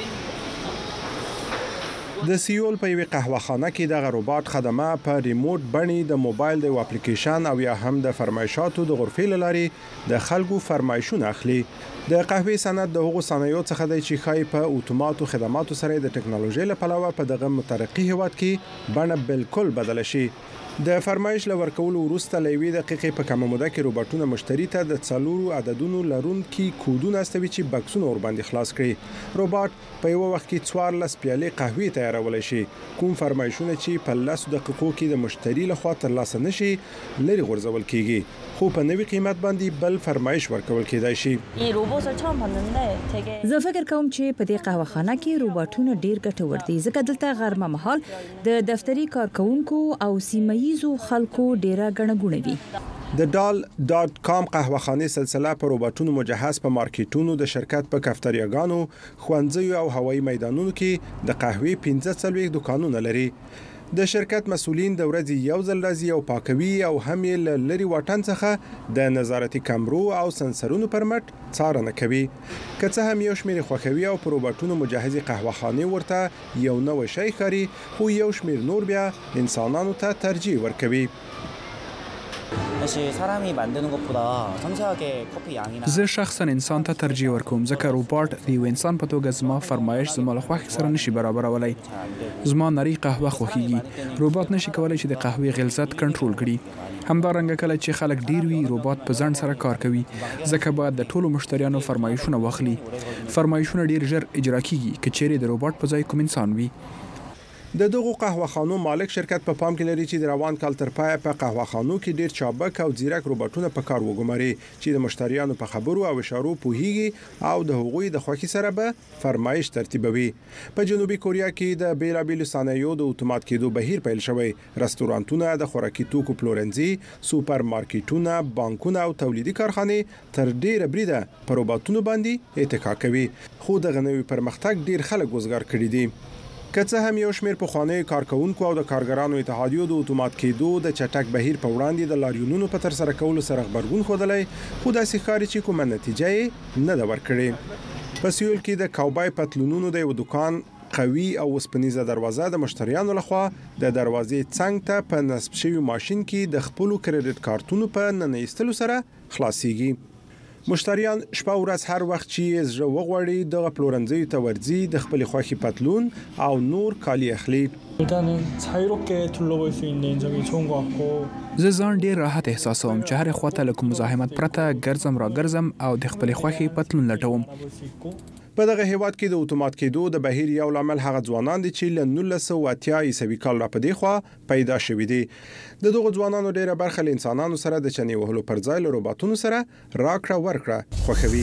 د سیول په یوه قهوهخانه کې د روبوټ خدمه په ریموټ بڼې د موبایل د اپلیکیشن او یا هم د فرمایشاتو د غرفې لارې د خلکو فرمایشونه اخلي. د قهوې صنعت د هغو صنایعو څخه دی چې خای په اتوماتو خدماتو سره د ټکنالوژي له پلوه په دغه مترقي هیواد کې بڼه بالکل بدله شي. د فرمایش لور کولو وروسته لوي دقیقې په کومه موده کې روبوټونه مشتری ته د څلورو عددونو لرونکي کودونه استوي چې بکسونه ور باندې خلاص کړي. روبوټ په یو وخت کې څوارلس پیالې قهوې تیارولای شي. کوم فرمایشونه چې په لسو دقیقو کې د مشتری لخوا ترلاسه نشي لري غورځول کیږي، خو په نوي قیمت باندې بل فرمایش ورکول کېدای شي. زه فکر کوم چې په دې قهوهخانه کې روبوټونه ډیر ګټور دي ځکه دلته غرمه مهال د دفتري کارکونکو او سیمه ییزو خلکو ډیره غنغونه وي. د ډال ډاټ کام قهوهخانه سلسله په روبوټونو مجهز په مارکیټونو د شرکت په کافتریاګانو، ښوونځیو او هوایي میدانونو کې د قهوې پنځه څلوېښت دکانونه لري. د شرکت مسؤلین د ورځې یو ځل راځي او پاکوي او هم یې لري واټن څخه د نظارتي کمرو او سنسرونو پر مټ څارنه کوي. که څه هم یو شمېر خوښوي او په روبوټونو مجهزي قهوهخانه ورته یو نوې شی ښکاري، خو یو شمېر نور بیا انسانانو ته ترجیح ورکوي. زه شخصا انسان ته ترجیح ورکوم ځکه روبوټ د یو انسان په توګه زما فرمایش زما له خوښې سره نشي برابرولای. زما نری قهوه خوښیږي، روبوټ نشي کولای چې د قهوې غلظت کنټرول کړي. همدارنګه کله چې خلک ډیر وي روبوټ په ځان سره کار کوي ځکه باید د ټولو مشتریانو فرمایشونه واخلي. فرمایشونه ډیر ژر اجرا کیږي که چیرې د روبوټ په ځای کوم انسان وي. د دغو قهوهخانو مالک شرکت په پام کې لري چې د روان کال تر پایه په قهوهخانو کې ډیر چابک او ځیرک روبوټونه په کار وګماري چې د مشتریانو په خبرو او اشارو پوهیږي او د هغوی د خوښۍ سره به فرمایش ترتیبوي. په جنوبي کوریا کې د بیلابیلو صنایعو د اتومات کېدو بهیر پیل شوی. رستورانتونه، د خوراکي توکو پلورنځي، سوپر مارکیټونه، بانکونه او تولیدي کارخانې تر ډیره بریده په روبوټونو باندې اتکا کوي. خو دغه نوې پرمختګ ډیر خلک وزګار کړي دي. که څه هم یو شمېر پخواني کارکونکو او د کارګرانو اتحادیو د اتومات کېدو د چټک بهیر په وړاندې د لاریونونو په تر سره کولو سره خبرګون ښودلی، خو داسې ښکاري چې کومه نتیجه یې نه ده ورکړې. په سیول کې د کاوبای پتلونونو د یو دکان قوي او وسپنیزه دروازه د مشتریانو لخوا د دروازې څنګ ته په نصب شوی ماشين کې د خپل کریډټ کارتونو په ننویستلو سره خلاصيږي. مشتریان شپه ورځ هر وخت چې زړه وغوړي د پلورنځي ته ورځي د خپل خوښي پتلون او نور کالی اخلي. 일단은 자유롭게 둘러볼 수 있는 점이 좋은 것 같고 زه ځان ډیر راحت احساسوم چې هر خواته له کوم مزاحمت پرته ګرځم را ګرځم او د خپل خوښي پتلون لټوم. په دغه هیواد کې د اتومات کېدو د بهیر یو لامل هغه ځوانان دي چې له نولس سوه اتیا عیسوي کال را پدې خوا پیدا شوي دي. د دغه ځوانانو ډیره برخه له انسانانو سره د چنې وهلو پر ځای له روباټونو سره راکړه ورکړه خوښوي.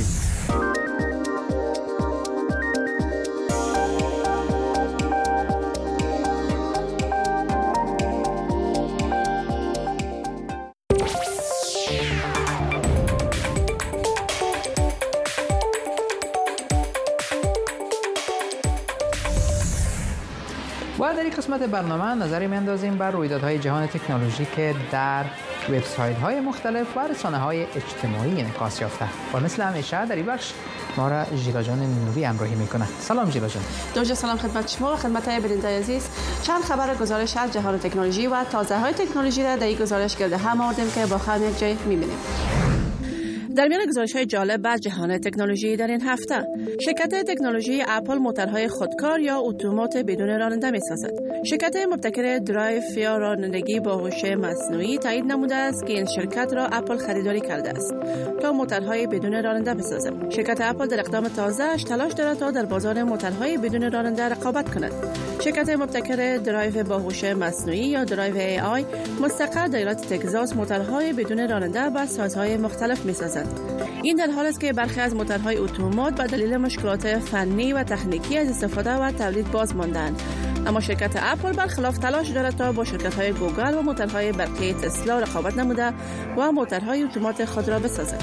و در این قسمت برنامه نظری می‌اندازیم بر رویدادهای جهان تکنولوژی که در وبسایت‌های مختلف و رسانه‌های اجتماعی انعکاس یافته. و مثل همیشه در این بخش ما را ژیلا جان نوری همراهی می‌کند. سلام ژیلا جان. درود سلام خدمت شما و خدمت بینندگان عزیز. چند خبر گزارش از جهان تکنولوژی و تازه‌های تکنولوژی را در این گزارش گرد هم آوردیم که با هم یک جای می‌بینیم. در میان گزارش‌های جالب از جهان تکنولوژی در این هفته، شرکت تکنولوژی اپل موتورهای خودکار یا اتومات بدون راننده می‌سازد. شرکت مبتکر درایو یا رانندگی با هوش مصنوعی تایید نموده است که این شرکت را اپل خریداری کرده است تا موتورهای بدون راننده بسازد. شرکت اپل در اقدام تازه‌اش تلاش دارد تا در بازار موتورهای بدون راننده رقابت کند. شرکت مبتکر درایو با هوش مصنوعی یا درایو ای آی مستقر در ایالت تگزاس موتورهای بدون راننده با سازهای مختلف می‌سازد. این در حالی است که برخی از موتورهای اتومات به دلیل مشکلات فنی و تکنیکی از استفاده و تولید باز ماندند. اما شرکت اپل برخلاف تلاش دارد تا با شرکت‌های گوگل و موتورهای برقی تسلا رقابت نموده و موتورهای اتومات خود را بسازد.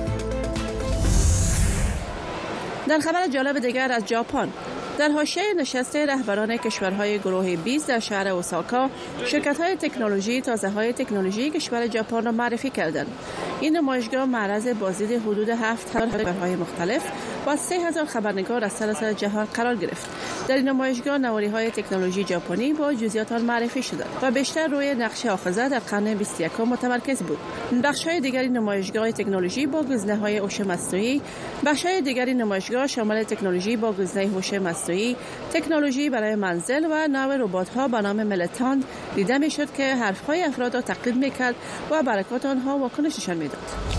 در خبر جالب دیگر از ژاپن، در حاشیه نشست رهبران کشورهای گروه بیست در شهر اوساکا، شرکت‌های تکنولوژی تازه‌های تکنولوژی کشور ژاپن را معرفی کردند. این نمایشگاه معرض بازدید حدود هفت هزار خبرهای مختلف و سه هزار خبرنگار از سراسر جهان قرار گرفت. در این نمایشگاه نواری‌های تکنولوژی ژاپنی با جزئیات آن معرفی شدند و بیشتر روی نقش آخذه در قرن بیست و یکم متمرکز بود. بخش‌های دیگری نمایشگاه تکنولوژی با گزینه‌های هوش مصنوعی، بخش‌های دیگری نمایشگاه شامل تکنولوژی با گزینه هوش مصنوعی، تکنولوژی برای منزل و نوع ربات‌ها به نام ملتان دیده می‌شد که حرف‌های افراد را تقلید می‌کرد و برکات آنها واکنششان می‌داد.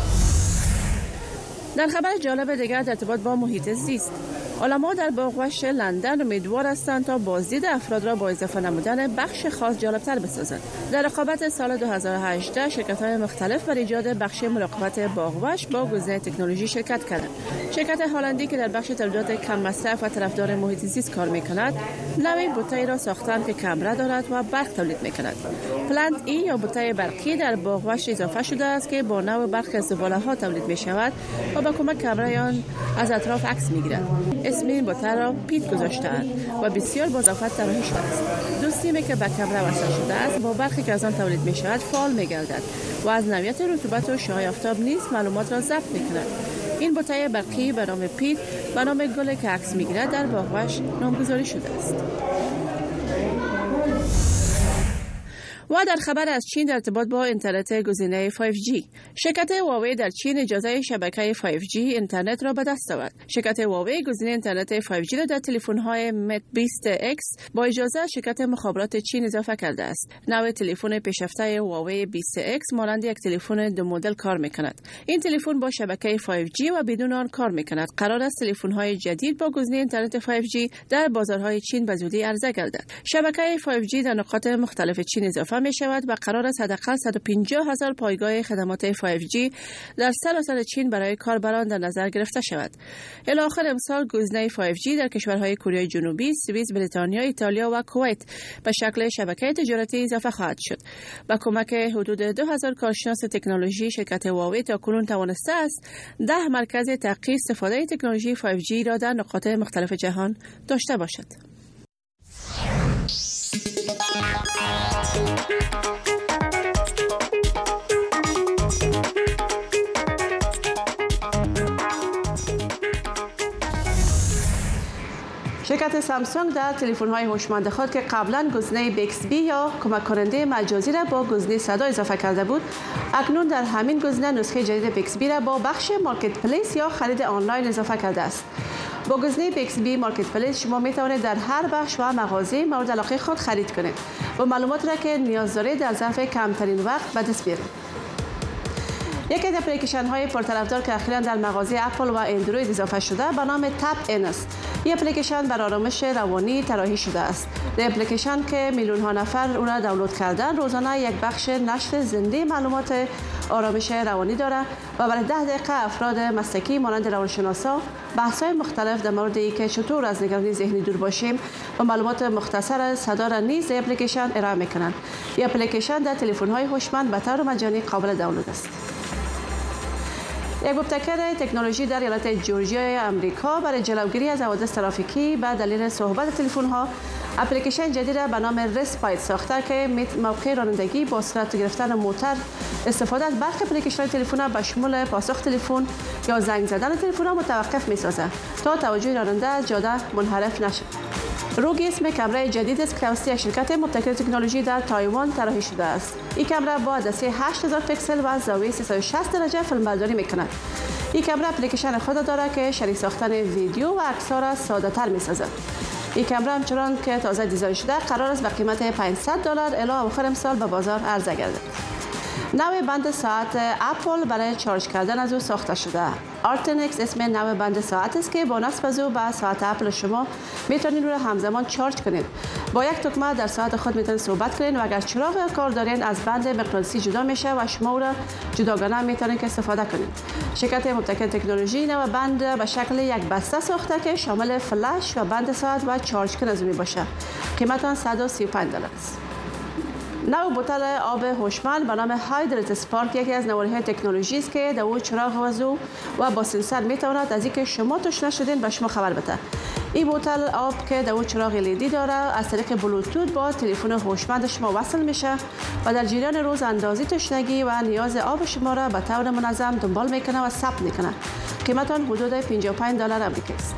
در خبر جالب دیگر در ارتباط با محیط زیست، علما در باغ‌وحش لندن امیدوار هستند تا بازدید افراد را با اضافه نمودن بخش خاص جالب‌تر بسازند. در رقابت سال دو هزار و هجده شرکت‌های مختلف بر ایجاد بخش مراقبت باغ‌وحش با گزینه تکنولوژی شرکت کردند. شرکت هلندی که در بخش تولیدات کم مصرف و طرفدار محیط زیست کار می‌کند، نوعی بوته را ساختند که کمره دارد و برق تولید می‌کند. پلنت ای یا بوته برقی در باغ‌وحش اضافه شده است که با نوع برق از زباله‌ها تولید می‌شود و با کمک کمره آن از اطراف عکس می‌گیرد. اسم این بوته را پیت گذاشته‌اند و بسیار با ظرافت طراحی شده است. دو سیمی که به کمره وصل شده است با برقی که از آن تولید می‌شود فعال می‌گردد و از نوعیت رطوبت و شعاع آفتاب نیز معلومات را ضبط می‌کند. این بوته برقی به نام پیت به نام گل که عکس می‌گیرد در باغ‌وحش نامگذاری شده است. و در خبر از چین در ارتباط با اینترنت گزینه فایو جی، شرکت هواوی در چین اجازه شبکه فایو جی اینترنت را به دست آورد. شرکت هواوی گزینه اینترنت فایو جی را در تلفن‌های مت بیست اکس با اجازه شرکت مخابرات چین اضافه کرده است. نوع تلفن پیشرفته هواوی بیست اکس مانند یک تلفن دو مدل کار می‌کند. این تلفن با شبکه فایو جی و بدون آن کار می‌کند. قرار است تلفن‌های جدید با گزینه اینترنت فایو جی در بازارهای چین به زودی عرضه گردد. شبکه فایو جی در نقاط مختلف چین اضافه می شود و قرار است حداقل صد و پنجاه هزار پایگاه خدمات فایو جی در سراسر چین برای کاربران در نظر گرفته شود. الی آخر امسال گزینه فایو جی در کشورهای کره جنوبی، سوئیس، بریتانیا، ایتالیا و کویت به شکل شبکه تجارتی اضافه خواهد شد. با کمک حدود دو هزار کارشناس تکنولوژی، شرکت هواوی تاکنون توانسته است ده مرکز تحقیق استفاده تکنولوژی فایو جی را در نقاط مختلف جهان داشته باشد. شرکت شرکت سامسونگ در تلفن‌های هوشمند خود که قبلا گزینه بیکسبی یا کمک کننده مجازی را با گزینه صدا اضافه کرده بود، اکنون در همین گزینه نسخه جدید بیکسبی را با بخش مارکت پلیس یا خرید آنلاین اضافه کرده است. با گزینه بیکسبی مارکت پلیس شما می توانید در هر بخش و مغازه مورد علاقه خود خرید کنید و معلومات را که نیاز دارید در ظرف کمترین وقت به دست بیارید. یکی از اپلیکیشن های پرطرفدار که اخیراً در مغازه اپل و اندروید اضافه شده به نام تپ ان است. این اپلیکیشن بر آرامش روانی طراحی شده است. در اپلیکیشن که میلیون ها نفر اون را دانلود کردن، روزانه یک بخش نشر زنده معلومات آرامش روانی دارد و برای ده دقیقه افراد مسلکی مانند روانشناسا بحث‌های مختلف در مورد اینکه چطور از نگرانی ذهنی دور باشیم و معلومات مختصر صدا را نیز در اپلیکیشن ارائه می‌کنند. این اپلیکیشن در تلفن‌های هوشمند به طور مجانی قابل دانلود است. یک مبتکر تکنولوژی در ایالت جورجیا آمریکا برای جلوگیری از حوادث ترافیکی به دلیل صحبت تلفن‌ها اپلیکیشن جدید به نام رسپایت ساخته که موقع رانندگی با سرعت گرفتن موتور استفاده از برخی اپلیکیشن تلفن به شمول پاسخ تلفن یا زنگ زدن تلفن متوقف می‌سازد تا توجه راننده از جاده منحرف نشد. روگی اسم کامرای جدید است که توسط شرکت مبتکر تکنولوژی در تایوان طراحی شده است. این کامرا با عدسه هشت هزار پیکسل و زاویه سیصد و شصت درجه فیلمبرداری می‌کند. این کامرا اپلیکیشن خود دارد که شریک ساختن ویدیو و عکس‌ها را ساده‌تر می‌سازد. این کامرا همچنان که تازه دیزاین شده قرار است با قیمت پانصد دلار الی آخر امسال به بازار عرضه گردد. نوع بند ساعت اپل برای چارج کردن از او ساخته شده. آرتنکس اسم نوع بند ساعت است که با نصب از او به ساعت اپل شما میتونید او را همزمان چارج کنید. با یک تکمه در ساعت خود میتونید صحبت کنید و اگر چراغ کار دارین از بند مغناطیسی جدا میشه و شما او را جداگانه میتونید که استفاده کنید. شرکت مبتکر تکنولوژی نوع بند به شکل یک بسته ساخته که شامل فلش و بند ساعت و چارج کننده می باشه. قیمت آن صد و سی و پنج دلار است. نوع بوتل آب هوشمند به نام هایدرت اسپارک یکی از نوارهای تکنولوژی است که در او چراغ وضو و با سنسور میتواند از اینکه شما تشنه شدین به شما خبر بده. این بوتل آب که در او چراغ الیدی داره از طریق بلوتوث با تلفن هوشمند شما وصل میشه و در جریان روز اندازه تشنگی و نیاز آب شما را به طور منظم دنبال میکنه و ثبت میکنه. قیمت آن حدود پنجاه و پنج دلار آمریکایی است.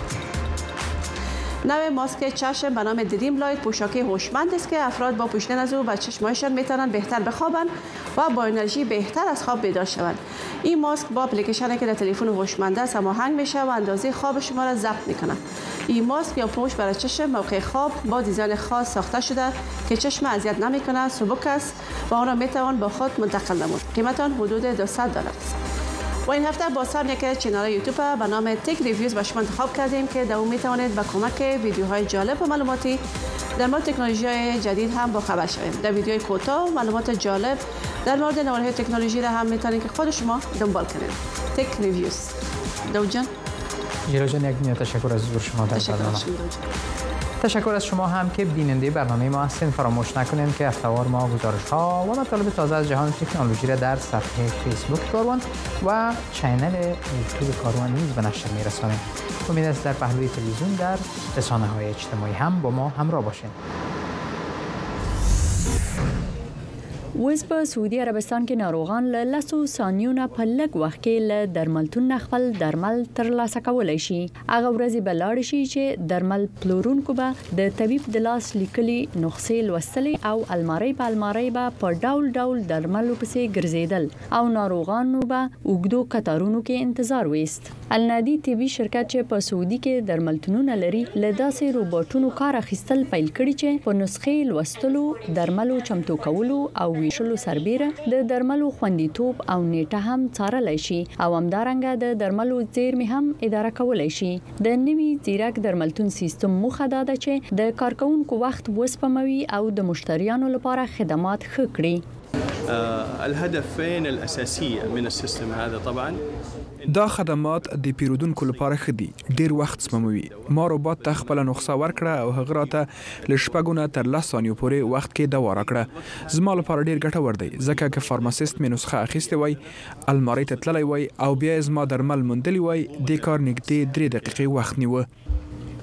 نوع ماسک چشم به نام دریم لایت پوشاکی هوشمند است که افراد با پوشیدن از او به چشمایشان میتونن بهتر بخوابند و با انرژی بهتر از خواب بیدار شوند. این ماسک با اپلیکیشنی که در تلفن هوشمند است هماهنگ میشه و اندازه خواب شما را ضبط میکنه. این ماسک یا پوش برای چشم موقع خواب با دیزاین خاص ساخته شده که چشم اذیت نمیکنه، سبک است و آن را میتوان با خود منتقل نمود. قیمت آن حدود دویست دلار است. و این هفته با هم یک چینل یوتیوب به نام تک ریویوز به شما انتخاب کردیم که در اون میتوانید با کمک ویدیوهای جالب و معلوماتی در مورد تکنولوژی‌های جدید هم با خبر شوید. در ویدیوهای کوتاه معلومات جالب در مورد نوارهای تکنولوژی را هم میتونید که خود شما دنبال کنید. تک ریویوز. داود جان. جیرا جان یک نیت تشکر از حضور شما در برنامه. تشکر از شما هم که بیننده برنامه ما هستین. فراموش نکنید که هفته‌وار ما گزارش‌ها و مطالب تازه از جهان تکنولوژی را در صفحه فیسبوک کاروان و چینل یوتیوب کاروان نیز به نشر می‌رسانیم. امید است در پهلوی تلویزیون در رسانه‌های اجتماعی هم با ما همراه باشین. اوس په سعودي عربستان کې ناروغان له لسو ثانیو په لږ وخت کې له درملتون خپل درمل ترلاسه کولی شي. هغه ورځې به لاړ شي چې درمل پلورونکو به د طبيب د لاس لیکلي نسخې لوستلې او الماری په الماری به په ډول ډول درملو پسې ګرځیدل او ناروغانو به اوږدو کتارونو کې انتظار وست. النادي طبي شرکت چې په سعودي کې درملتونونه لري له داسې روبوټونو کار اخیستل پیل کړي چې په نسخې لوستلو، درملو چمتو کولو او ویشلو سربیره د درملو خوندیتوب او نیټه هم څارلی شي او همدارنګه د درملو زیرمې هم اداره کولی شي. د نوي ځیرک درملتون سیستم موخه دا ده چې د کارکونکو وخت وسپموي او د مشتریانو لپاره خدمات ښه کړي. الهدفين الأساسية من السيستم هذا طبعا دا خدمات د پیرودونکو لپاره خدي ډیر وخت سپموي. ما ربات ته خپل نسخه ورکړه او هغه راته لشپګونه تر لس ثانیو پورې وخت کې دا ورکړه. زما لپاره ډیر ګټور دی ځکه چې فارماسیست مې نسخه اخیستې وای، الماری ته تللی وای او بیا زما درمل موندلی وای. د کار نږدې درې دقیقې وخت نیوه.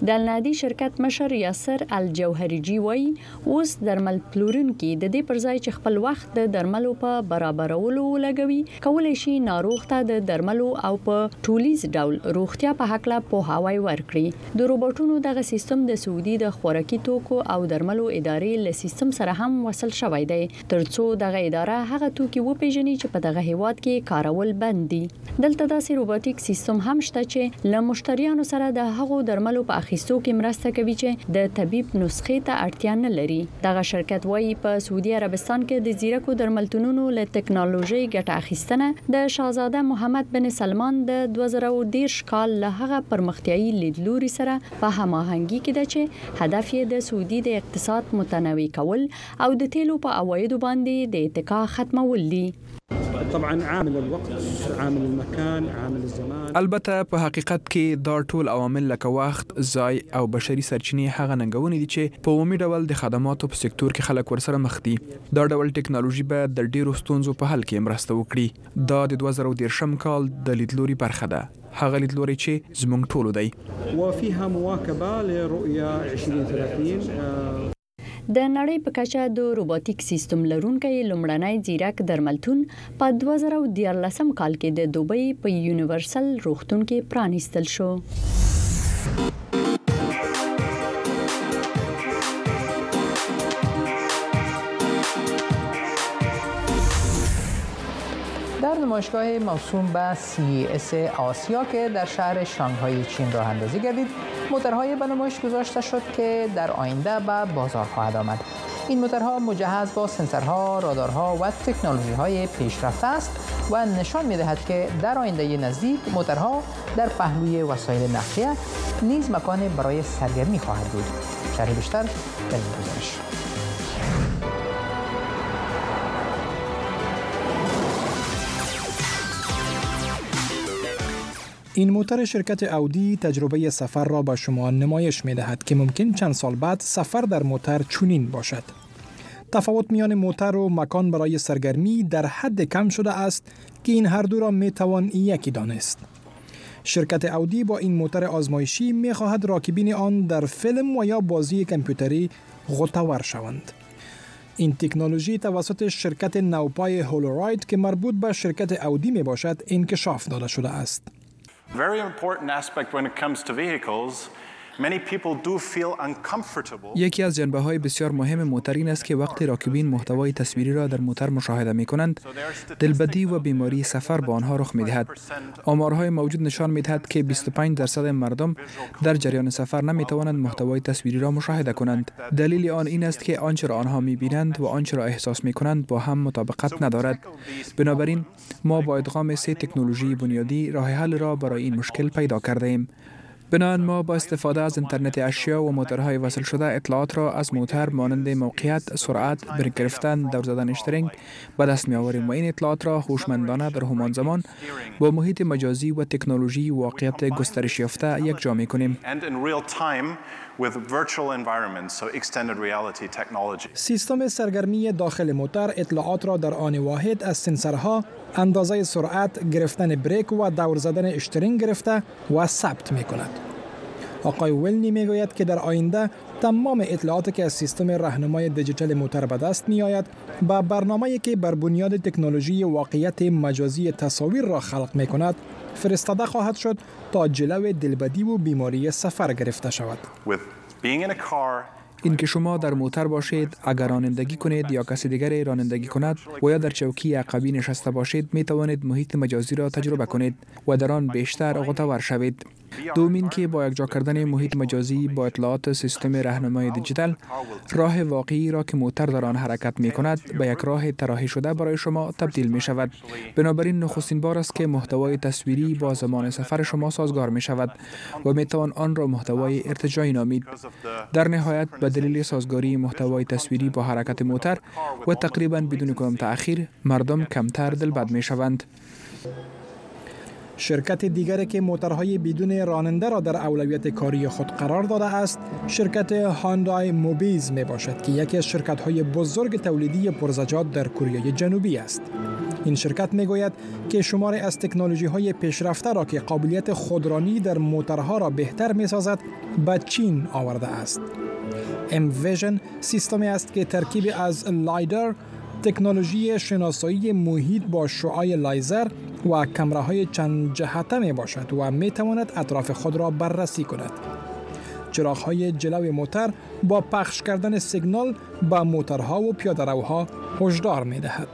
د النادي شرکت مشر یاسر الجوهریجی وایي اوس درمل پلورونکي د دې پر ځای چې خپل وخت د درملو په برابرولو لګوي کولای شي ناروغ ته د درملو او په ټولیز ډول روغتیا په حق لا پوهاوی ورکړي د روبوټونو دغه سیستم د سعودي د خوراکي توکو او درملو ادارې له سیستم سره هم وصل شوی دی ترڅو دغه اداره هغه توکي وپیژني چې په دغه هیواد کې کارول بند دي دلته داسې روبوټیک سیستم هم شته چې له مشتریانو سره د هغو درملو په اخیستو کې مرسته کوي چې د طبيب نسخې ته اړتیا نه لري دغه شرکت وایي په سعودي عربستان کې د زیرکو درملتونونو له ټکنالوژي ګټه اخیستنه د شاهزاده محمد بن سلمان د دوه زره او دېرش کال له هغه پرمختیايي لیدلوري سره په هماهنګي کې ده چې هدف یې د سعودي د اقتصاد متنوع کول او د تیلو په عوایدو باندې د اتکا ختمول دي طبعا عامل الوقت عامل المكان عامل الزمان البته په حقیقت کې دا ټول عوامل لکه وخت ځای او بشري سرچینې هغه ننګونې دي چې په عمومي ډول د خدماتو په سکتور کې خلک ورسره مخ دي دا ډول ټکنالوژي به د ډیرو ستونزو په حل کې مرسته وکړي دا د دوه زره او دېرشم کال د لیدلوري برخه ده هغه لیدلوري چې زموږ ټولو دی وفيها مواكبه لرؤيه عشرين ثلاثين د نړۍ په کچه د روبوټیک سیستم لرونکي لومړنی ځیرک درملتون په دوه زره او دیارلسم کال کې د دوبۍ په یونیورسل روغتون کې پرانیستل شو در نمایشگاه موسوم به سی اس آسیا که در شهر شانگهای چین راه اندازی گردید موتورهای به نمایش گذاشته شد که در آینده به بازار خواهد آمد این موتورها مجهز با سنسورها، رادارها و تکنولوژی‌های پیشرفته است و نشان می‌دهد که در آینده نزدیک موتورها در پهلوی وسایل نقلیه نیز مکان برای سرگرمی خواهد بود. شرح بیشتر در این گزارش. این موتور شرکت اودی تجربه سفر را به شما نمایش می دهد که ممکن چند سال بعد سفر در موتور چنین باشد. تفاوت میان موتور و مکان برای سرگرمی در حد کم شده است که این هر دو را می توان یکی دانست. شرکت اودی با این موتور آزمایشی می خواهد راکبین آن در فیلم و یا بازی کامپیوتری غوطه‌ور شوند. این تکنولوژی توسط شرکت نوپای هولوراید که مربوط به شرکت اودی می باشد انکشاف داده شده است. Very important aspect when it comes to vehicles. Many people do feel uncomfortable. یکی از جنبه‌های بسیار مهم موتور این است که وقتی راکبین محتوای تصویری را در موتور مشاهده می‌کنند، دلبدی و بیماری سفر به آنها رخ می‌دهد. آمارهای موجود نشان می‌دهد که بیست و پنج درصد مردم در جریان سفر نمی‌توانند محتوای تصویری را مشاهده کنند. دلیل آن این است که آنچه را آنها می‌بینند و آنچه را احساس می‌کنند با هم مطابقت ندارد. بنابراین ما با ادغام سه تکنولوژی بنیادی راه حل را برای این مشکل پیدا کرده ایم. بنابراین ما با استفاده از اینترنت اشیا و موتورهای وصل شده اطلاعات را از موتور مانند موقعیت، سرعت، بریک گرفتن، دور زدن اشترینگ به دست می آوریم و این اطلاعات را هوشمندانه در همان زمان با محیط مجازی و تکنولوژی واقعیت گسترش یافته یکجا می کنیم. سیستم سرگرمی داخل موتور اطلاعات را در آن واحد از سنسورها، اندازه سرعت، گرفتن بریک و دور زدن اشترینگ گرفته و ثبت می کند. آقای ولنی می گوید که در آینده تمام اطلاعاتی که از سیستم راهنمای دیجیتال موتور به دست می آید با برنامه‌ای که بر بنیاد تکنولوژی واقعیت مجازی تصاویر را خلق می کند فرستاده خواهد شد تا جلو دلبدی و بیماری سفر گرفته شود. این که شما در موتور باشید، اگر رانندگی کنید یا کسی دیگری رانندگی کند و یا در چوکی عقبی نشسته باشید، می توانید محیط مجازی را تجربه کنید و در آن بیشتر غوطه‌ور شوید. دومین که با یکجا کردن محیط مجازی با اطلاعات سیستم راهنمای دیجیتال، راه واقعی را که موتور در آن حرکت می کند به یک راه طراحی شده برای شما تبدیل می شود. بنابراین نخستین بار است که محتوای تصویری با زمان سفر شما سازگار می شود و می توان آن را محتوای ارتجاعی نامید. در نهایت به دلیل سازگاری محتوای تصویری با حرکت موتور و تقریبا بدون کدام تأخیر مردم کمتر دلبد می شوند. شرکت دیگری که موتورهای بدون راننده را در اولویت کاری خود قرار داده است، شرکت هاندای موبیز می باشد که یکی از شرکت‌های بزرگ تولیدی پرزجاج در کره جنوبی است. این شرکت میگوید که شماری از تکنولوژی‌های پیشرفته را که قابلیت خودرانی در موترها را بهتر می‌سازد به چین آورده است. ام ویژن سیستمی است که ترکیبی از لایدر، تکنولوژی شناسایی محیط با شعاع لایزر و کامراهای چند جهته می باشد و می تواند اطراف خود را بررسی کند. چراغ‌های جلوی موتر با پخش کردن سیگنال به موترها و پیاده‌روها هشدار می دهد.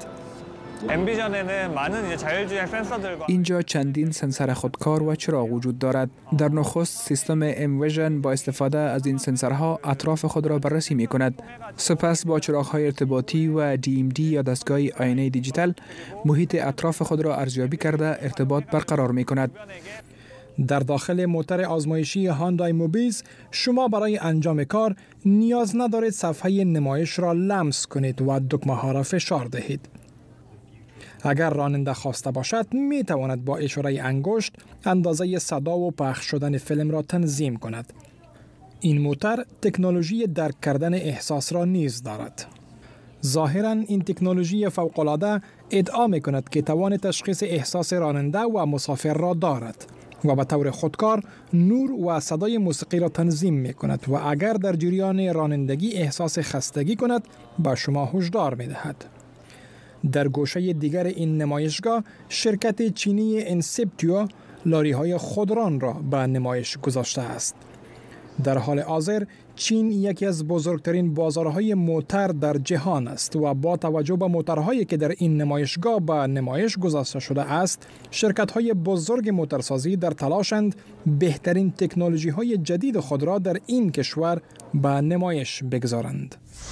اینجا چندین سنسر خودکار و چراغ وجود دارد. در نخست سیستم ام ویژن با استفاده از این سنسرها اطراف خود را بررسی می کند. سپس با چراغ‌های ارتباطی و دی ام دی یا دستگاه آینه دیجیتال محیط اطراف خود را ارزیابی کرده ارتباط برقرار می کند. در داخل موتر آزمایشی هاندای موبیز شما برای انجام کار نیاز ندارید صفحه نمایش را لمس کنید و دکمه ها را فشار دهید. اگر راننده خواسته باشد می تواند با اشاره انگشت اندازه صدا و پخش شدن فیلم را تنظیم کند. این موتر تکنولوژی درک کردن احساس را نیز دارد. ظاهراً این تکنولوژی فوق‌العاده ادعا می کند که توان تشخیص احساس راننده و مسافر را دارد و به طور خودکار نور و صدای موسیقی را تنظیم می کند و اگر در جریان رانندگی احساس خستگی کند به شما هشدار می دهد. در گوشه دیگر این نمایشگاه شرکت چینی انسپتیو لاری‌های خودران را به نمایش گذاشته است. در حال حاضر چین یکی از بزرگترین بازارهای موتر در جهان است و با توجه به موترهایی که در این نمایشگاه به نمایش گذاشته شده است، شرکت‌های بزرگ موترسازی در تلاشند بهترین تکنولوژی‌های جدید خود را در این کشور به نمایش بگذارند.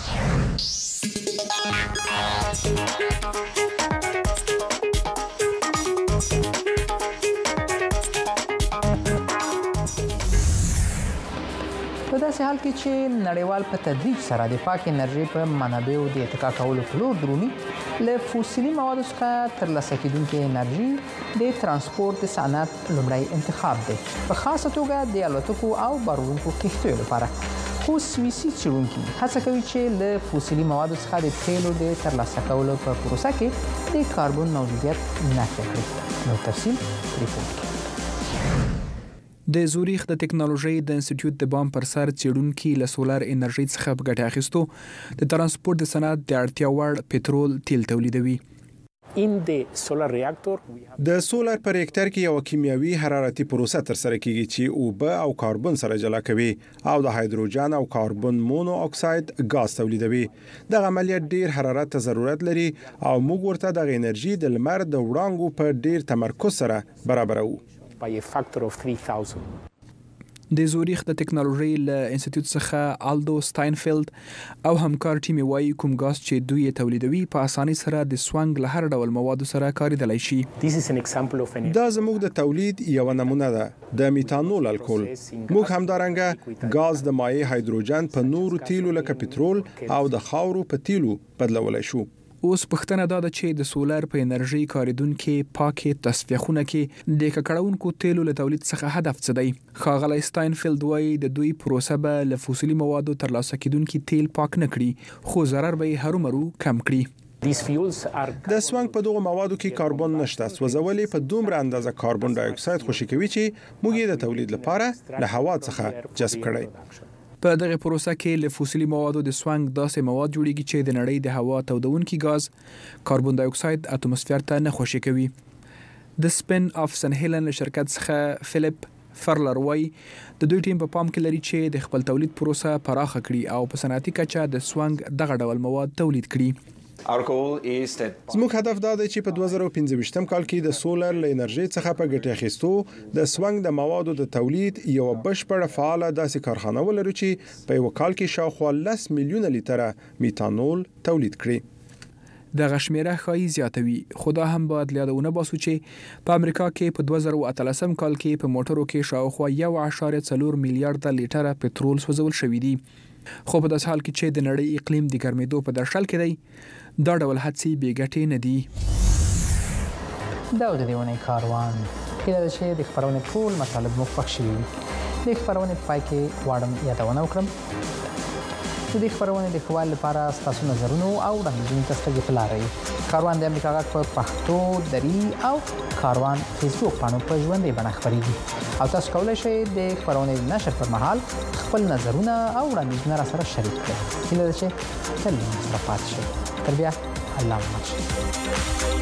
په داسې حال کې چې نړیوال په تدریج سره د پاک انرژي په منابعو د اتکا کولو په لور درومي، له فوسیلي موادو څخه ترلاسه کېدونکې انرژي د ترانسپورت د صنعت لومړی انتخاب دی، په خاصه توګه د الوتکو او بارونکو کښتیو لپاره. خو سویسي څېړونکي هڅه کوي چې له فوسیلي موادو څخه د تیلو د ترلاسه کولو په پروسه کې د کاربن موجودیت نفی کړي. نو تفصیل ریپورت کې د زوریخ د ټکنالوژي د انسټیټیوټ د بام پر سر څېړونکي له سولر انرژي څخه په ګټه اخیستو د ترانسپورت د صنعت د اړتیا وړ پټرول تیل تولیدوي. د سولر په ریاکټر کې یو کیمیاوي حرارتي پروسه تر سره کیږي چې اوبه او کاربن سره جلا کوي او د هایدروجن او کاربن مونو اکساید غاز تولیدوي. د عملیات ډیر حرارت ته ضرورت لري او موږ ورته د انرژي د لمر د وړانګو په ډیر تمرکز سره برابرو. by a factor of three thousand. د زوریخ د ټکنالوژي له انسټیټیوټ څخه آلدو سټاینفیلد او همکار ټیم وايي کوم غاز چې دوی تولیدوي په اساني سره د سوانګ له هر ډول موادو سره کاریدلای شي. دا زموږ د تولید یو نمونه ده د میتانول الکول. موږ همدارنګه غاز د مایع هایدروجن په نورو تیلو لکه پټرول او د خاورو په تیلو بدلولای شو. اوس پښتنه دا ده چې د سولر په انرژي کاریدونکو پاکې تصفیهونه کې د ککړونکو تیلو له تولید څخه هدف څه دی. ښاغلی سټاینفیلد وایي د دوی پروسه به له فوسیلي موادو ترلاسه کېدونکي تیل پاک نه کړي، خو ضرر به یې هرومرو کم کړي. د سوانګ په دغه موادو کې کاربن نشته، سوځولې په دومره اندازه کاربن ډای اکساید خوشې کوي چې موږ یې د تولید لپاره له هوا څخه جذب کړی. په دغه پروسه کې له فوسیلي موادو د سوانګ داسې مواد جوړیږي چې د نړۍ د هوا تودونکي غاز کاربن ډای اکساید اتموسفیر ته نه خوشې کوي. د سپین اف سن هیلن له شرکت څخه فلیپ فرلر وای د دوی ټیم په پام کې لري چې د خپل تولید پروسه پراخه کړي او په صنعتي کچه د سوانګ دغه ډول مواد تولید کړي. زموږ هدف دا دی چې په دوه زره پنځه کال کې د سولر له انرژي څخه په ګټه اخیستو د سوانګ د موادو د تولید یو بشپړه فعاله داسې کارخانه ولرو چې په یو کال کې شاوخوا لس میلیونه لیټره میتانول تولید کړي. د غشمیره خای زیاتوي، خدا هم باید یادونه باسو چې په امریکا کې په دوه زره اتلسم کال کې په موټرو کې شاوخوا یو اعشاریه څلور میلیارډ لیټره پټرول سوځول شوی دی. خو په داسې حال کې چې د نړۍ اقلیم د ګرمېدو په درشل کې دی، دا ډول هڅې بې ګټې نه دي. دا د دې ونې کاروان هیله ده چې د خپرونې ټول مطالب مو خوښ شوي وي. د خپرونې په پای کې غواړم یادونه وکړم د دې خبرونه د خوال لپاره تاسو نظرونه او وړاندیزونه تاسو ته لاري کاروان د امریکا غږ په پښتو دری او کاروان فیسبوک باندې په ژوندۍ بڼه خبريږي او تاسو کولای شئ د خبرونه نشر پر مهال خپل نظرونه او وړاندیزونه را سره شریک کړئ کله چې تل سره پات شي تر بیا الله ماشي